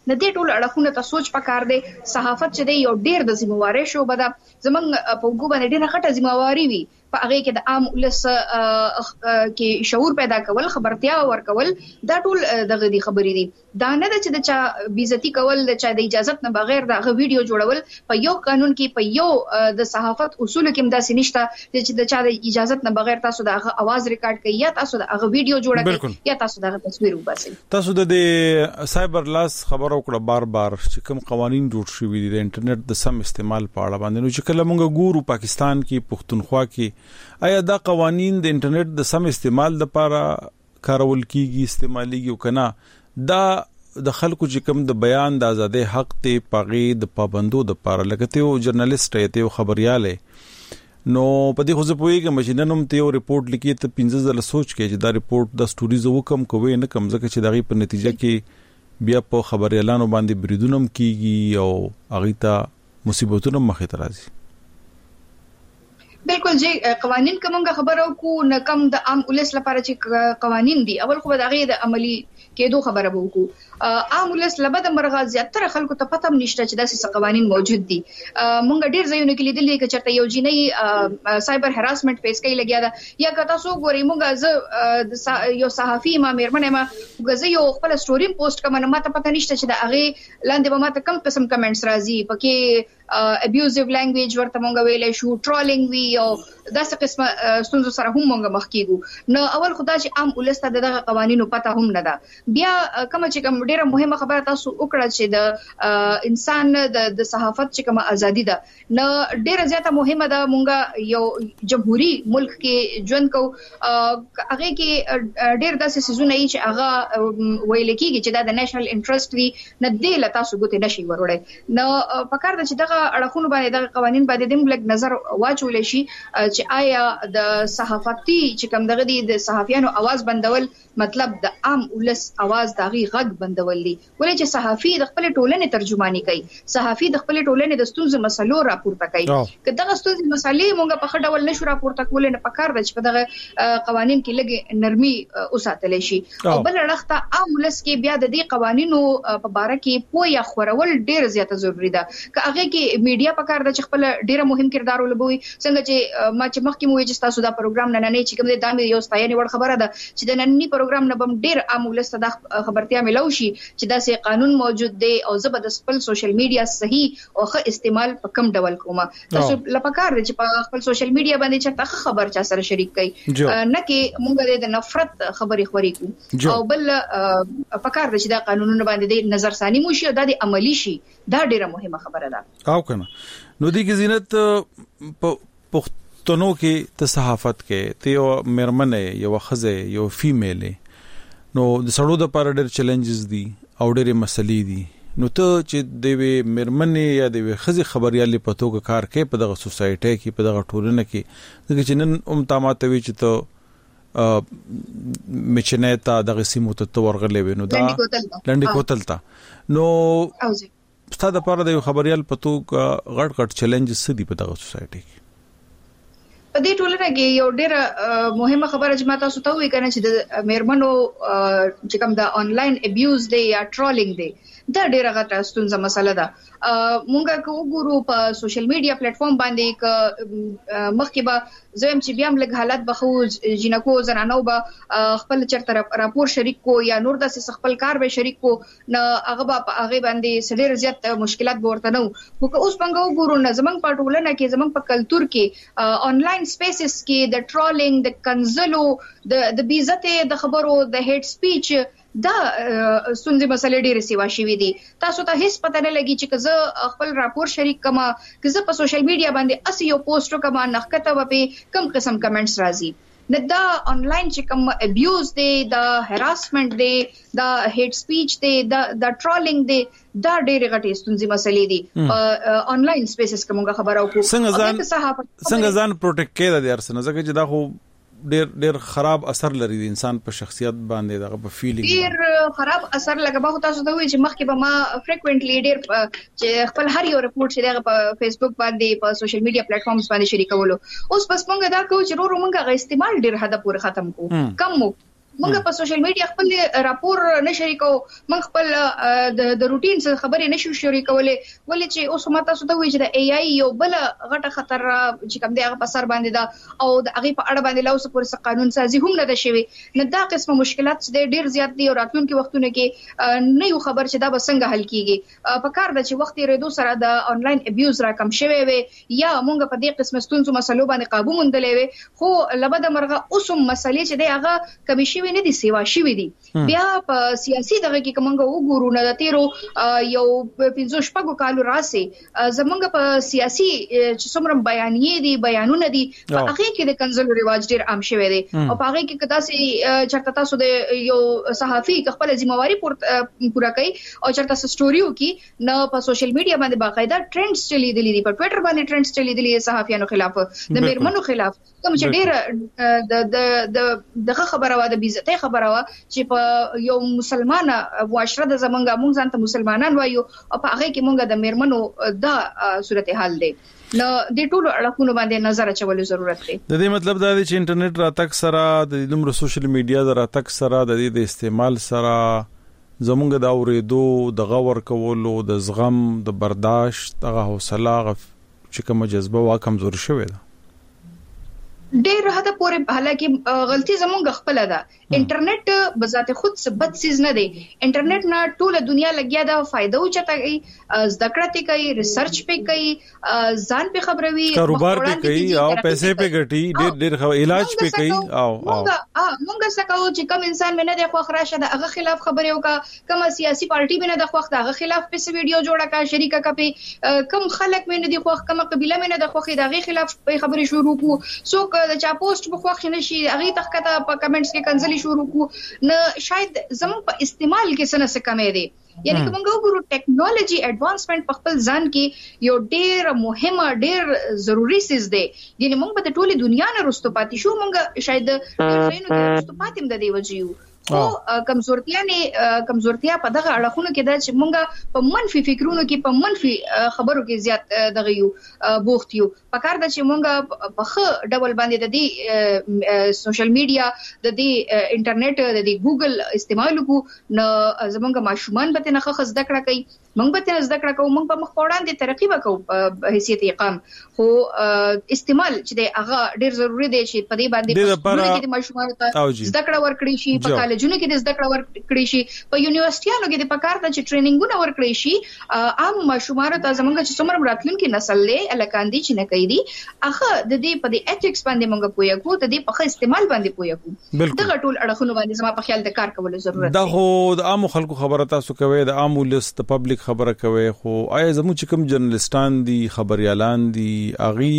د دې ټول اړخونو ته سوچ پکار دی. صحافت چې دی یو ډیر د ذمہواري شوبه ده. زمونږ په وګو باندې ډیره غټه ذمہواري وي په هغه کې د عام ولس کې شعور پیدا کول، خبرتیا ورکول، دا ټول دغه دي خبرې دي. دا نه ده چې د چا بیزتی کول، د چا د اجازه نه بغیر دغه ویډیو جوړول په یو قانون کې په یو د صحافت اصول کې مداسې نشته چې د چا د اجازه نه بغیر تاسو دغه आवाज ریکارډ کړئ یا تاسو دغه ویډیو جوړ کړئ یا تاسو دغه تصویر وباسئ. تاسو د سایبر لاس خبرو کړه بار بار چې کوم قوانين جوړ شوي دي د انټرنیټ د سم استعمال په اړه باندې، نو چې کله موږ ګورو پاکستان کې پښتونخوا کې آیا دا قوانين د انټرنیټ د سم استعمال لپاره کارول کیږي، استعماليږي او کنه دا د خلکو چې کوم د بیان د ازادۍ حق ته پاغي د پابندو د لپاره لګته او جرنالست ته خبرياله نو په دې خو زه پوهیږم چې نن هم ته یو ریپورت لیکي ته پنځه ځله سوچ کې چې دا ریپورت د سټوریز وکم کوي نه کم ځکه چې دغه په نتیجه کې بیا په خبريالانو باندې بریدونم کیږي او اغه ته مصیبتونه مخې ته راځي. بالکل جی قوانين کومه خبرو کو نه کم د عام ولس لپاره چې قوانين دي اول خو د غي د عملی کېدو خبره وکړو. عام ولس لبد مرغه زیاتره خلکو ته پته نشته چې داسې قوانين موجود دي. مونږ ډیر ځایونه کې لیدلې چې چرته یو جنۍ سایبر هراسمنت فیس کوي لګیا ده یا که تاسو ګورئ مونږ یو صحافي ما مېرمنه ما غزه یو خپل سټوري پوسټ کوم نه ماته پته نشته چې د هغه لاندې به ماته کم قسم کمنټس راځي پکې ابیوزیو لانګویج ورته مونږ ویلې شو، ټرولینګ وی او داسې قسمه ستونزو سره هم مونږ مخ کیږو. نو اول خدای چې عام ولس ته دغه قوانینو پته هم نه ده. بیا کوم چې کوم ډیره مهمه خبره تاسو وکړه چې د انسان د د صحافت چې کوم ازادي ده نو ډیره زیاته مهمه ده. مونږ یو جمهوریت ملک کې ژوند کو هغه کې ډیر داسې سيزونه چې هغه ویل کېږي چې دا د نېشنل انټرست وي نه دی له تاسو ګوتې نشي وروړي. نو پکار ده چې دغه اړخونو باندې دغه قوانين باندې د موږ نظر واچول شي چې آیا د صحافتي چې کوم دغه دي د صحافیانو आवाज بندول مطلب د عام ولس आवाज دغه غږ بندول دي. ولې چې صحافي د خپل ټولنې ترجمانی کوي، صحافي د خپل ټولنې د ستونزو مسلو راپورته کوي. که دغه ستونزې مسلې مونږ په خډه ول نشو راپورته کول نه پکار ده چې په دغه قوانين کې لګي نرمي اوساتل شي. او بل اړخته عام ولس کې بیا د دې قوانینو په باره کې پوهه خورول ډیر زیاته ضروری ده. که هغه کې میډیا پکار ده چې خپل ډیره مهم کردار ولوبوي. څنګه چې ما چې مخکې مو چې تاسو دا پروګرام نه نه چې کوم د دامه یو ستاینې وړ خبره ده چې د نننی پروګرام نه بم ډیر عام ولس ته خبرتیا ملو شي چې دا سه قانون موجود دی او زبر د خپل سوشل میډیا صحیح او ښه استعمال په کم ډول کومه. تاسو لپاره دي چې په خپل سوشل میډیا باندې چې خبر چا سره شریک کړئ نه کې مونږ د نفرت خبرې خوري کو او بل پکار دي چې دا قانونونه باندې نظر ثاني مو شي او د عملی شي. دا ډیره مهمه خبره ده. او کنه نو دی کې زینت پښتنو کې ته صحافت کې ته یو مېرمنه یو خزه یو فیمیل نو د سړو د پر ډېر چیلنجز دي او ډېر مسلې دي. نو ته چې د مېرمنه یا د خزه خبريالي په توګه کار کوي په دغه سوسايټي کې په دغه ټولنه کې دغه چې نن هم تاماته وی چې ته مچنه تا دغه سیمو ته ورغلې وینو دا لنډي کوتل تا نو ستاسو لپاره د خبريال په توګه غټ غټ چیلنجز سدي په دغه سوسايټي کې. په دې ټولنه کې یو ډېر مهمه خبره چې ما تاسو ته وی کنه چې د مېرمنو چې کوم د انلاین ابیوز دی یا ټرولینګ دی دا ډیره غټه ستونزه مسله ده. مونږه کو ګورو په سوشل میډیا پلیټ فارم باندې ک مخکې به زم چې بیا موږ حالت بخو جنکو زنانو به خپل چرته راپور شریک کو یا نور د خپل کار به شریک کو نه هغه به هغه باندې سړي رضایت مشکلات ورته نو خو اوس څنګه وګورو نه زمنګ په ټولنه کې زمنګ په کلچر کې انلاین سپیسز کې د ټرولینګ د کنزلو د د بیزته د خبرو د هیټ سپیچ دا ستونزې مسلې ډېرې سیوا شوې دي. تاسو ته هیڅ پته نه لګي چې زه خپل راپور شریک کما که زه په سوشل میډیا باندې اسی یو پوسټ کما نخکته و په کم قسم کمنټس راځي. نه دا انلاین چې کوم ابیوز دی دا هراسمنت دی دا هیټ سپیچ دی دا دا ټرولینګ دی دا ډېرې غټې ستونزې مسلې دي. انلاین سپیسز کومه خبره وکړو څنګه ځان څنګه ځان پروټیکټ کړه د ارسنه ځکه چې دا خو ډېر ډېر خراب اثر لري د انسان په شخصیت باندې دغه په فیلینګ ډېر خراب اثر لګا به تاسو ته وایي چې مخکې به ما فریکوئنټلی ډېر چې خپل هر یو رپورټ چې دغه په فیسبوک باندې په سوشل میډیا پلیټ فارمز باندې شریکولو. اوس بس مونږ دا کوو چې ورو مونږه غو استعمال ډېر حد پورې ختم کو کم مو موږ په سوشل میډیا خپل راپور نه شریکو، موږ خپل د د روټین څخه خبرې نشو شریکولای، ولې چې اوس ماته څه ته وایي چې د ای آی یو بل غټه خطر چې کوم دی هغه په سر باندې دا او د هغه په اړه باندې لاوس پورې قانون سازي هم نه ده شوی. نه دا قسمه مشکلات چې ډیر زیات دي او راتلونکي وختونو کې نه یو خبر چې دا به څنګه حل کیږي. په کار د چې وخت ریدو سره د انلاین ابیوز را کم شوی وي یا موږ په دې قسم ستونزو مسلو باندې قابو موندلې وي، خو لبد مرغه اوسم مسلې چې دی هغه کمی شوی نه دي، سیوا شوی دي. بیا په سیاسي دغه کې کومه وګورو نه د تیرو یو پنځه شپږو کالو راسي زمونږ په سیاسي چې څومره بیانیې دي بیانونه دي په هغه کې د کنزل رواج ډیر عام شوی دی او په هغه کې کدا سي چرته تاسو د یو صحافي خپل ځمواري پورا کوي او چرته سټوریو کې نه په سوشل میډیا باندې باقاعده ټرندز چلی دي په ټوئیټر باندې ټرندز چلی دي صحافیانو خلاف د میرمنو خلاف کوم چې ډیر د د دغه خبره وا د بیزته خبره وا چې په یو مسلمانه معاشره د زمونږه مونږ ځان ته مسلمانان وایو او په هغه کې مونږ د میرمنو دا صورتحال دی. نو د ټولو اړخونو باندې نظر اچول ضرورت دی. د دې مطلب دا دی چې انټرنیټ راتک سره د دومره سوشل میډیا د راتک سره د دې د استعمال سره زمونږ د اورېدو د غور کولو د زغم د برداشت د حوصله چې کومه جذبه وا کمزور شوې ده. ډېر حد پورې حالکه غلطي زمونږ خپل ده. انټرنیټ بذات خود څه بد چیز نه دی. انټرنیټ نه ټوله دنیا لګیا ده، فائدہ او چته کوي، زده کړه کوي، ریسرچ په کوي، ځان په خبروي، کاروبار په کوي او پیسې په ګټي، ډېر ډېر علاج په کوي او او موږ څه کوو چې کوم انسان مینه د خوخ راشه د هغه خلاف خبرې وکا، کوم سیاسي پارټي مینه د خوخ د هغه خلاف په ویډیو جوړه کا، شریکه کا، په کوم خلک مینه د خوخ، کوم قبيله مینه د خوخ د هغه خلاف په خبرې شروع کو، سو د چا پوسټ په خوښ نشي هغه تخته په کمنټس کې کنځلي شروع کو، نه شاید زموږ په استعمال کې څه نه څه کمې دي. یعنی کوم وګورو ټیکنالوژي اډوانسمنت په خپل ځان کې یو ډېر مهمه ډېر ضروری سیز دی. یعنی موږ په ټوله دنیا نه رستو پاتې شو، موږ شاید ډېر شینو کې رستو پاتې د دی وجیو او کمزورتیا نه کمزورتیا په دغه اړخونو کې دا چې مونږه په منفي فکرونو کې په منفي خبرو کې زیات دغه یو بوخت یو. په کار د چې مونږه په خ ډبل باندې د دې سوشل میډیا د دې انټرنیټ د دې ګوګل استعمال کو نو زمونږه ماشومان به نه خخ زده کړه کوي، مونږ به نه زده کړه کوو، مونږ په مخ وړاندې ترقی وکړو په حیثیت اقام. خو استعمال چې د هغه ډیر ضروری دی چې په دې باندې د ماشومان ته زده کړه ورکړي شي، په کالجونو کې د زده کړه ورکړي شي، په یونیورسيټیانو کې د پکار ته چې ټریننګونه ورکړي شي. عام ماشومان ته زمونږ چې څومره راتلونکي نسل له الکاندي چې نه کوي دي هغه د دې په دې اټیکس باندې مونږ پوهه کو، د دې په استعمال باندې پوهه کو. دغه ټول اړخونو باندې زما په خیال د کار کولو ضرورت دی. دا خو د عام خلکو خبره تاسو کوي، د عام لست پبلک خبره کوي، خو آیا زموږ چې کوم جرنالستان دي، خبريالان دي، اغي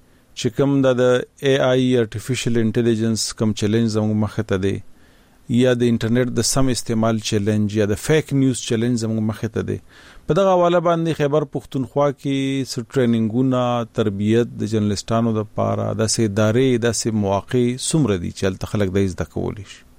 چې کوم د اي اي ارتفیشل انټيليجنس کوم چیلنج زموږ مخ ته دی یا د انټرنیټ د سم استعمال چیلنج یا د فیک نیوز چیلنج زموږ مخ ته دی، په دغه حواله باندې خیبر پختونخوا کې س ټریننګونه تربیت د جرنالستانو د پاره د سې ادارې د سې مواقع سمره دي چې تل خلک د زده کول شي.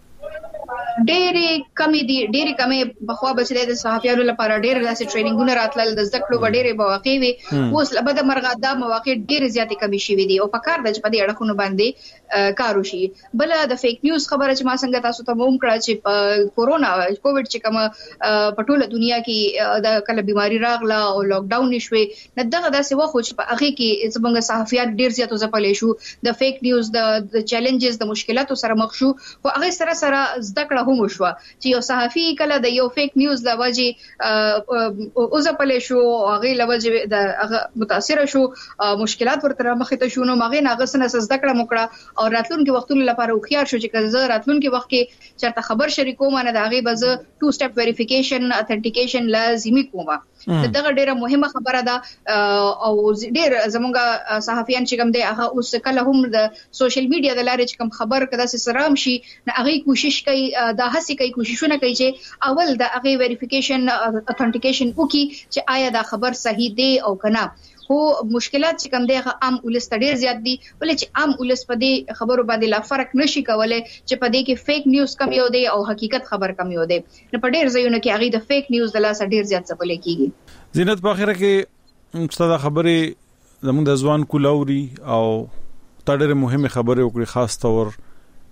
ډېری کمی دي، ډېری کمی بخوا بچلې د صحافیانو لپاره ډېر داسې ټریننګونه راتلل، د زده کړو ډېرې مواقع وي. اوس لبد مرغه دا مواقع ډېر زیاتې کمی شوي دي او په کار د په دې اړخونو باندې کار وشي. بل د فیک نیوز خبره چې ما څنګه تاسو ته موم کړه چې په کورونا کووډ چې کوم په ټوله دنیا کې د کله بيماري راغله او لاک ډاون نشوي، نه دغه داسې وخت چې په هغه کې څنګه صحافیات ډېر زیاتو ځپلې شو، د فیک نیوز د چیلنجز د مشکلاتو سره مخ شو، خو هغه سره سره زده کړه هم شو چې یو صحافي کله د یو فیک نیوز د وجې او ځپلې شو، هغه لوجه د هغه متاثر شو، مشکلات ورته مخ ته شو، نو هغه ناغه سره زده کړه وکړه او راتلونکي وختونو لپاره خوخيار شو چې کله راتلونکي وخت کې چرته خبر شریکوم نه د هغه بز ټو سټپ ویریفیکیشن اتنټیکیشن لازمي کومه. دغه ډیره مهمه خبره ده او ډیر زمونږه صحافیان چې کوم دی هغه اوس کله هم د سوشل میډیا د لارې چې کوم خبر کده سره شي نه هغه کوشش کوي، دا هڅه کوي، کوششونه کوي چې اول د هغه ویریفیکیشن اتنټیکیشن وکي چې آیا دا خبر صحیح دی او کنه. خو مشکلات چې کوم دی هغه عام ولس ډیر زیات دي، ولې چې عام ولس په دې خبرو باندې لا فرق نشي کولای چې په دې کې فیک نیوز کم یو دی او حقیقت خبر کم یو دی. نو په ډیر ځایونو کې هغه د فیک نیوز د لاسه ډیر زیات څپلې کیږي. زینت په اخره کې ستاسو خبرې زموږ د ځوان کولاوري او تاړه مهمه خبره وکړي، خاص تور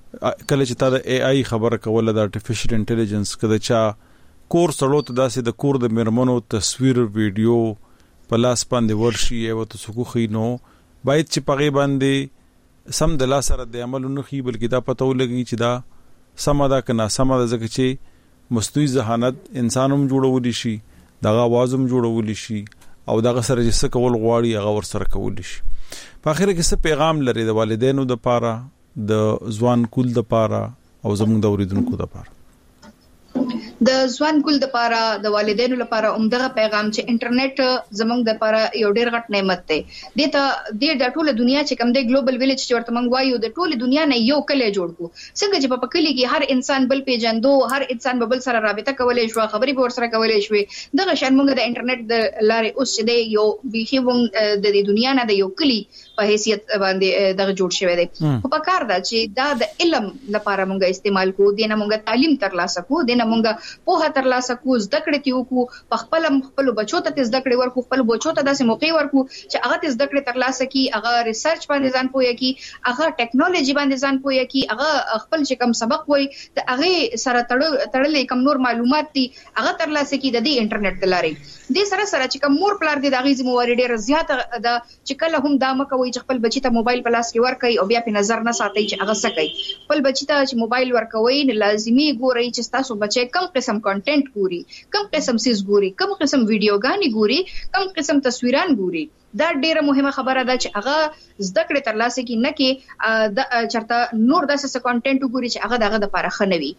کله چې تا د اي اي خبره کوله د ارتفیشل انټيليجنس کده چا کور سړو ته داسې د کور د مرمنو تصویر ویډیو په لاس باندې ورشي او تاسو خو نو باید چې پغې باندې سم د لاس سره د عمل نه خي بلکې دا پته ولګي چې دا سم ده کنه سم ده ځکه چې مستوي ذهانت انسانوم جوړول شي دغه आवाजوم جوړول شي او دغه سره چې څه کول غواړي هغه ور سره کول شي په اخر کې څه پیغام لري د والدینو د پاره د ځوان کول د پاره او زموږ د اوریدونکو د پاره د ځوان کول د پاره د والدینو لپاره عمدغه پیغام چې انټرنیټ زموږ د لپاره یو ډیر غټ نعمت دی د ته د ټوله دنیا چې کوم دی ګلوبل ویلیج چې ورته موږ وایو د ټوله دنیا نه یو کلی جوړ کو څنګه چې په کلی کې هر انسان بل پیژندو هر انسان بل سره رابطه کولای شو خبرې به ور سره کولای شو دغه شان موږ د انټرنیټ د لارې اوس چې دی یو بيخي وګ د دنیا نه د یو کلی په حیثیت باندې دغه جوړ شوی دی په پکار دا چې دا د علم لپاره موږ استعمال کو دینه موږ تعلیم ترلاسه کو دینه موږ په هتر لاسه کو زده کړې تیو کو په خپل خپل بچو ته زده کړې ورکو خپل بچو ته داسې موقع ورکو چې هغه زده کړې تر لاسه کی هغه ریسرچ باندې ځان پوهه کی هغه ټیکنالوژي باندې ځان پوهه کی هغه خپل چې کوم سبق وای ته هغه سره تړلې کوم نور معلومات دي هغه تر لاسه کی د دې انټرنیټ د لارې د سره سره چې کوم مور پلار دي د غیز موارد ډیر زیاته د چې کله هم دا مکوي چې خپل بچی ته موبایل په لاس کې ورکړي او بیا په نظر نه ساتي چې هغه څه کوي خپل بچی ته چې موبایل ورکوي نه لازمي ګوري چې تاسو بچي کم قسم کنټینټ ګوري کم قسم سیس ګوري کم قسم ویډیوګانی ګوري کم قسم تصویران ګوري دا ډیره مهمه خبره ده چې هغه زده کړې تر لاسه کې نه کې د چرته نور داسې کنټینټ ګوري چې هغه دغه د لپاره خنوي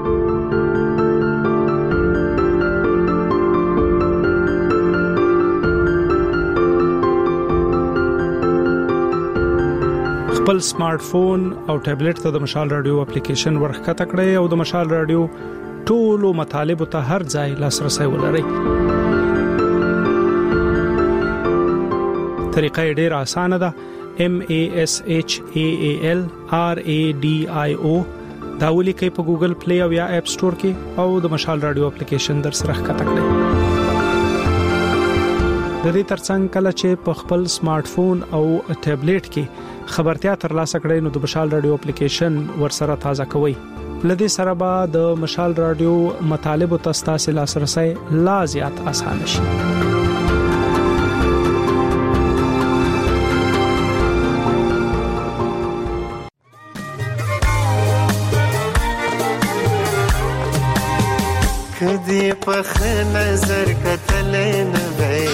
خپل سمارټ فون او ټابلیټ ته د مشال رادیو اپلیکیشن ورخته کړئ او د مشال رادیو ټولو مطالب ته هر ځای لاسرسي ولرئ. طریقه ډېر اسانه ده. M A S H A A L R A D I O دا ولیکئ په ګوګل پلی او یا اپ سٹور کې او د مشال رادیو اپلیکیشن در سره ښکته کړئ. د دې ترڅنګ کله چې په خپل سمارټ فون او ټابلیټ کې خبرتیا ترلاسه کړئ نو د مشال رادیو اپلیکیشن ورسره تازه کوئ. لدې سره به د مشال رادیو مطالب او تاسو لاسرسي لا زیات آسان شي. کدی په نظر کتل نه وای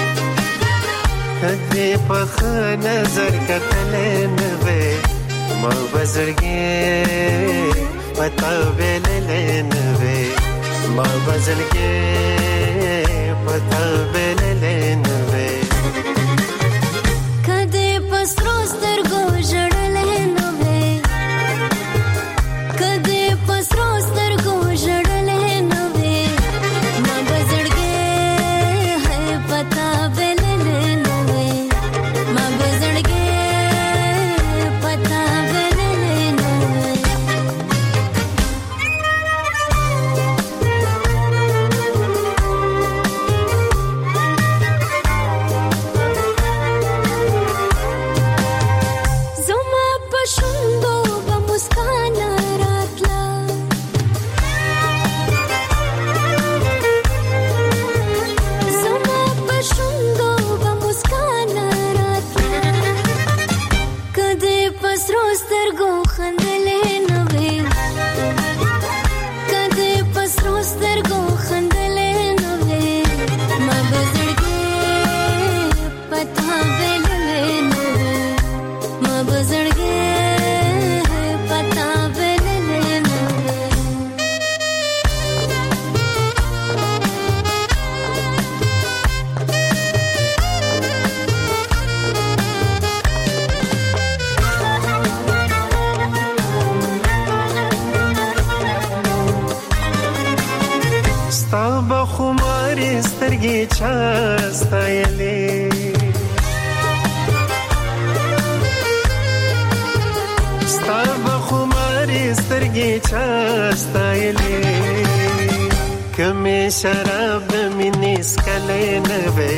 کدی په نظر کتل نه وای ما بزرګي پتا ویل نه وای ما بزرګي پتا ویل نه وای کدی پسرو سترګو جړل نه وای کدی پسرو سترګو جړل نه وای ما بزرګي ہے پتا ویل نه وای ما بزرګي پتا ویل نه وای زما پښوندو به مسکان راتلا زما پښوندو به مسکان راتلا کدی پسرو سترګو خندلې نه وې کدی پسرو سترګو خندلې نه وې ما بزرګي پتا ویلې نه وې ما بزرګي پتا ویلې نه وې ستا بخماري سترګې چاستایلې ستا بخماري سترګې چاستایلې کمې شراب د مینې سکلې نه وې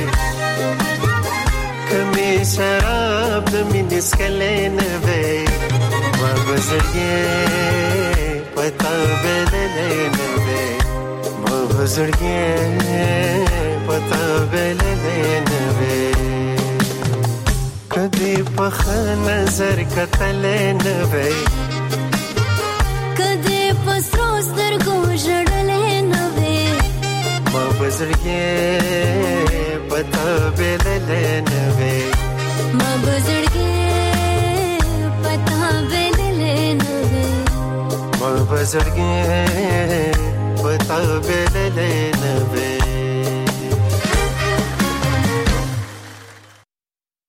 کمې شراب د مینې سکلې نه وې ما बजड़िए पता बेले नवे माँ बजड़िए पता बेले नवे कदी पख नजर कतले नवे कदी पसरोस दरगो जड़ले नवे माँ बजड़िए पता बेले नवे माँ बजड़िए पता बेले नवे माँ बजड़िए पता बेले नवे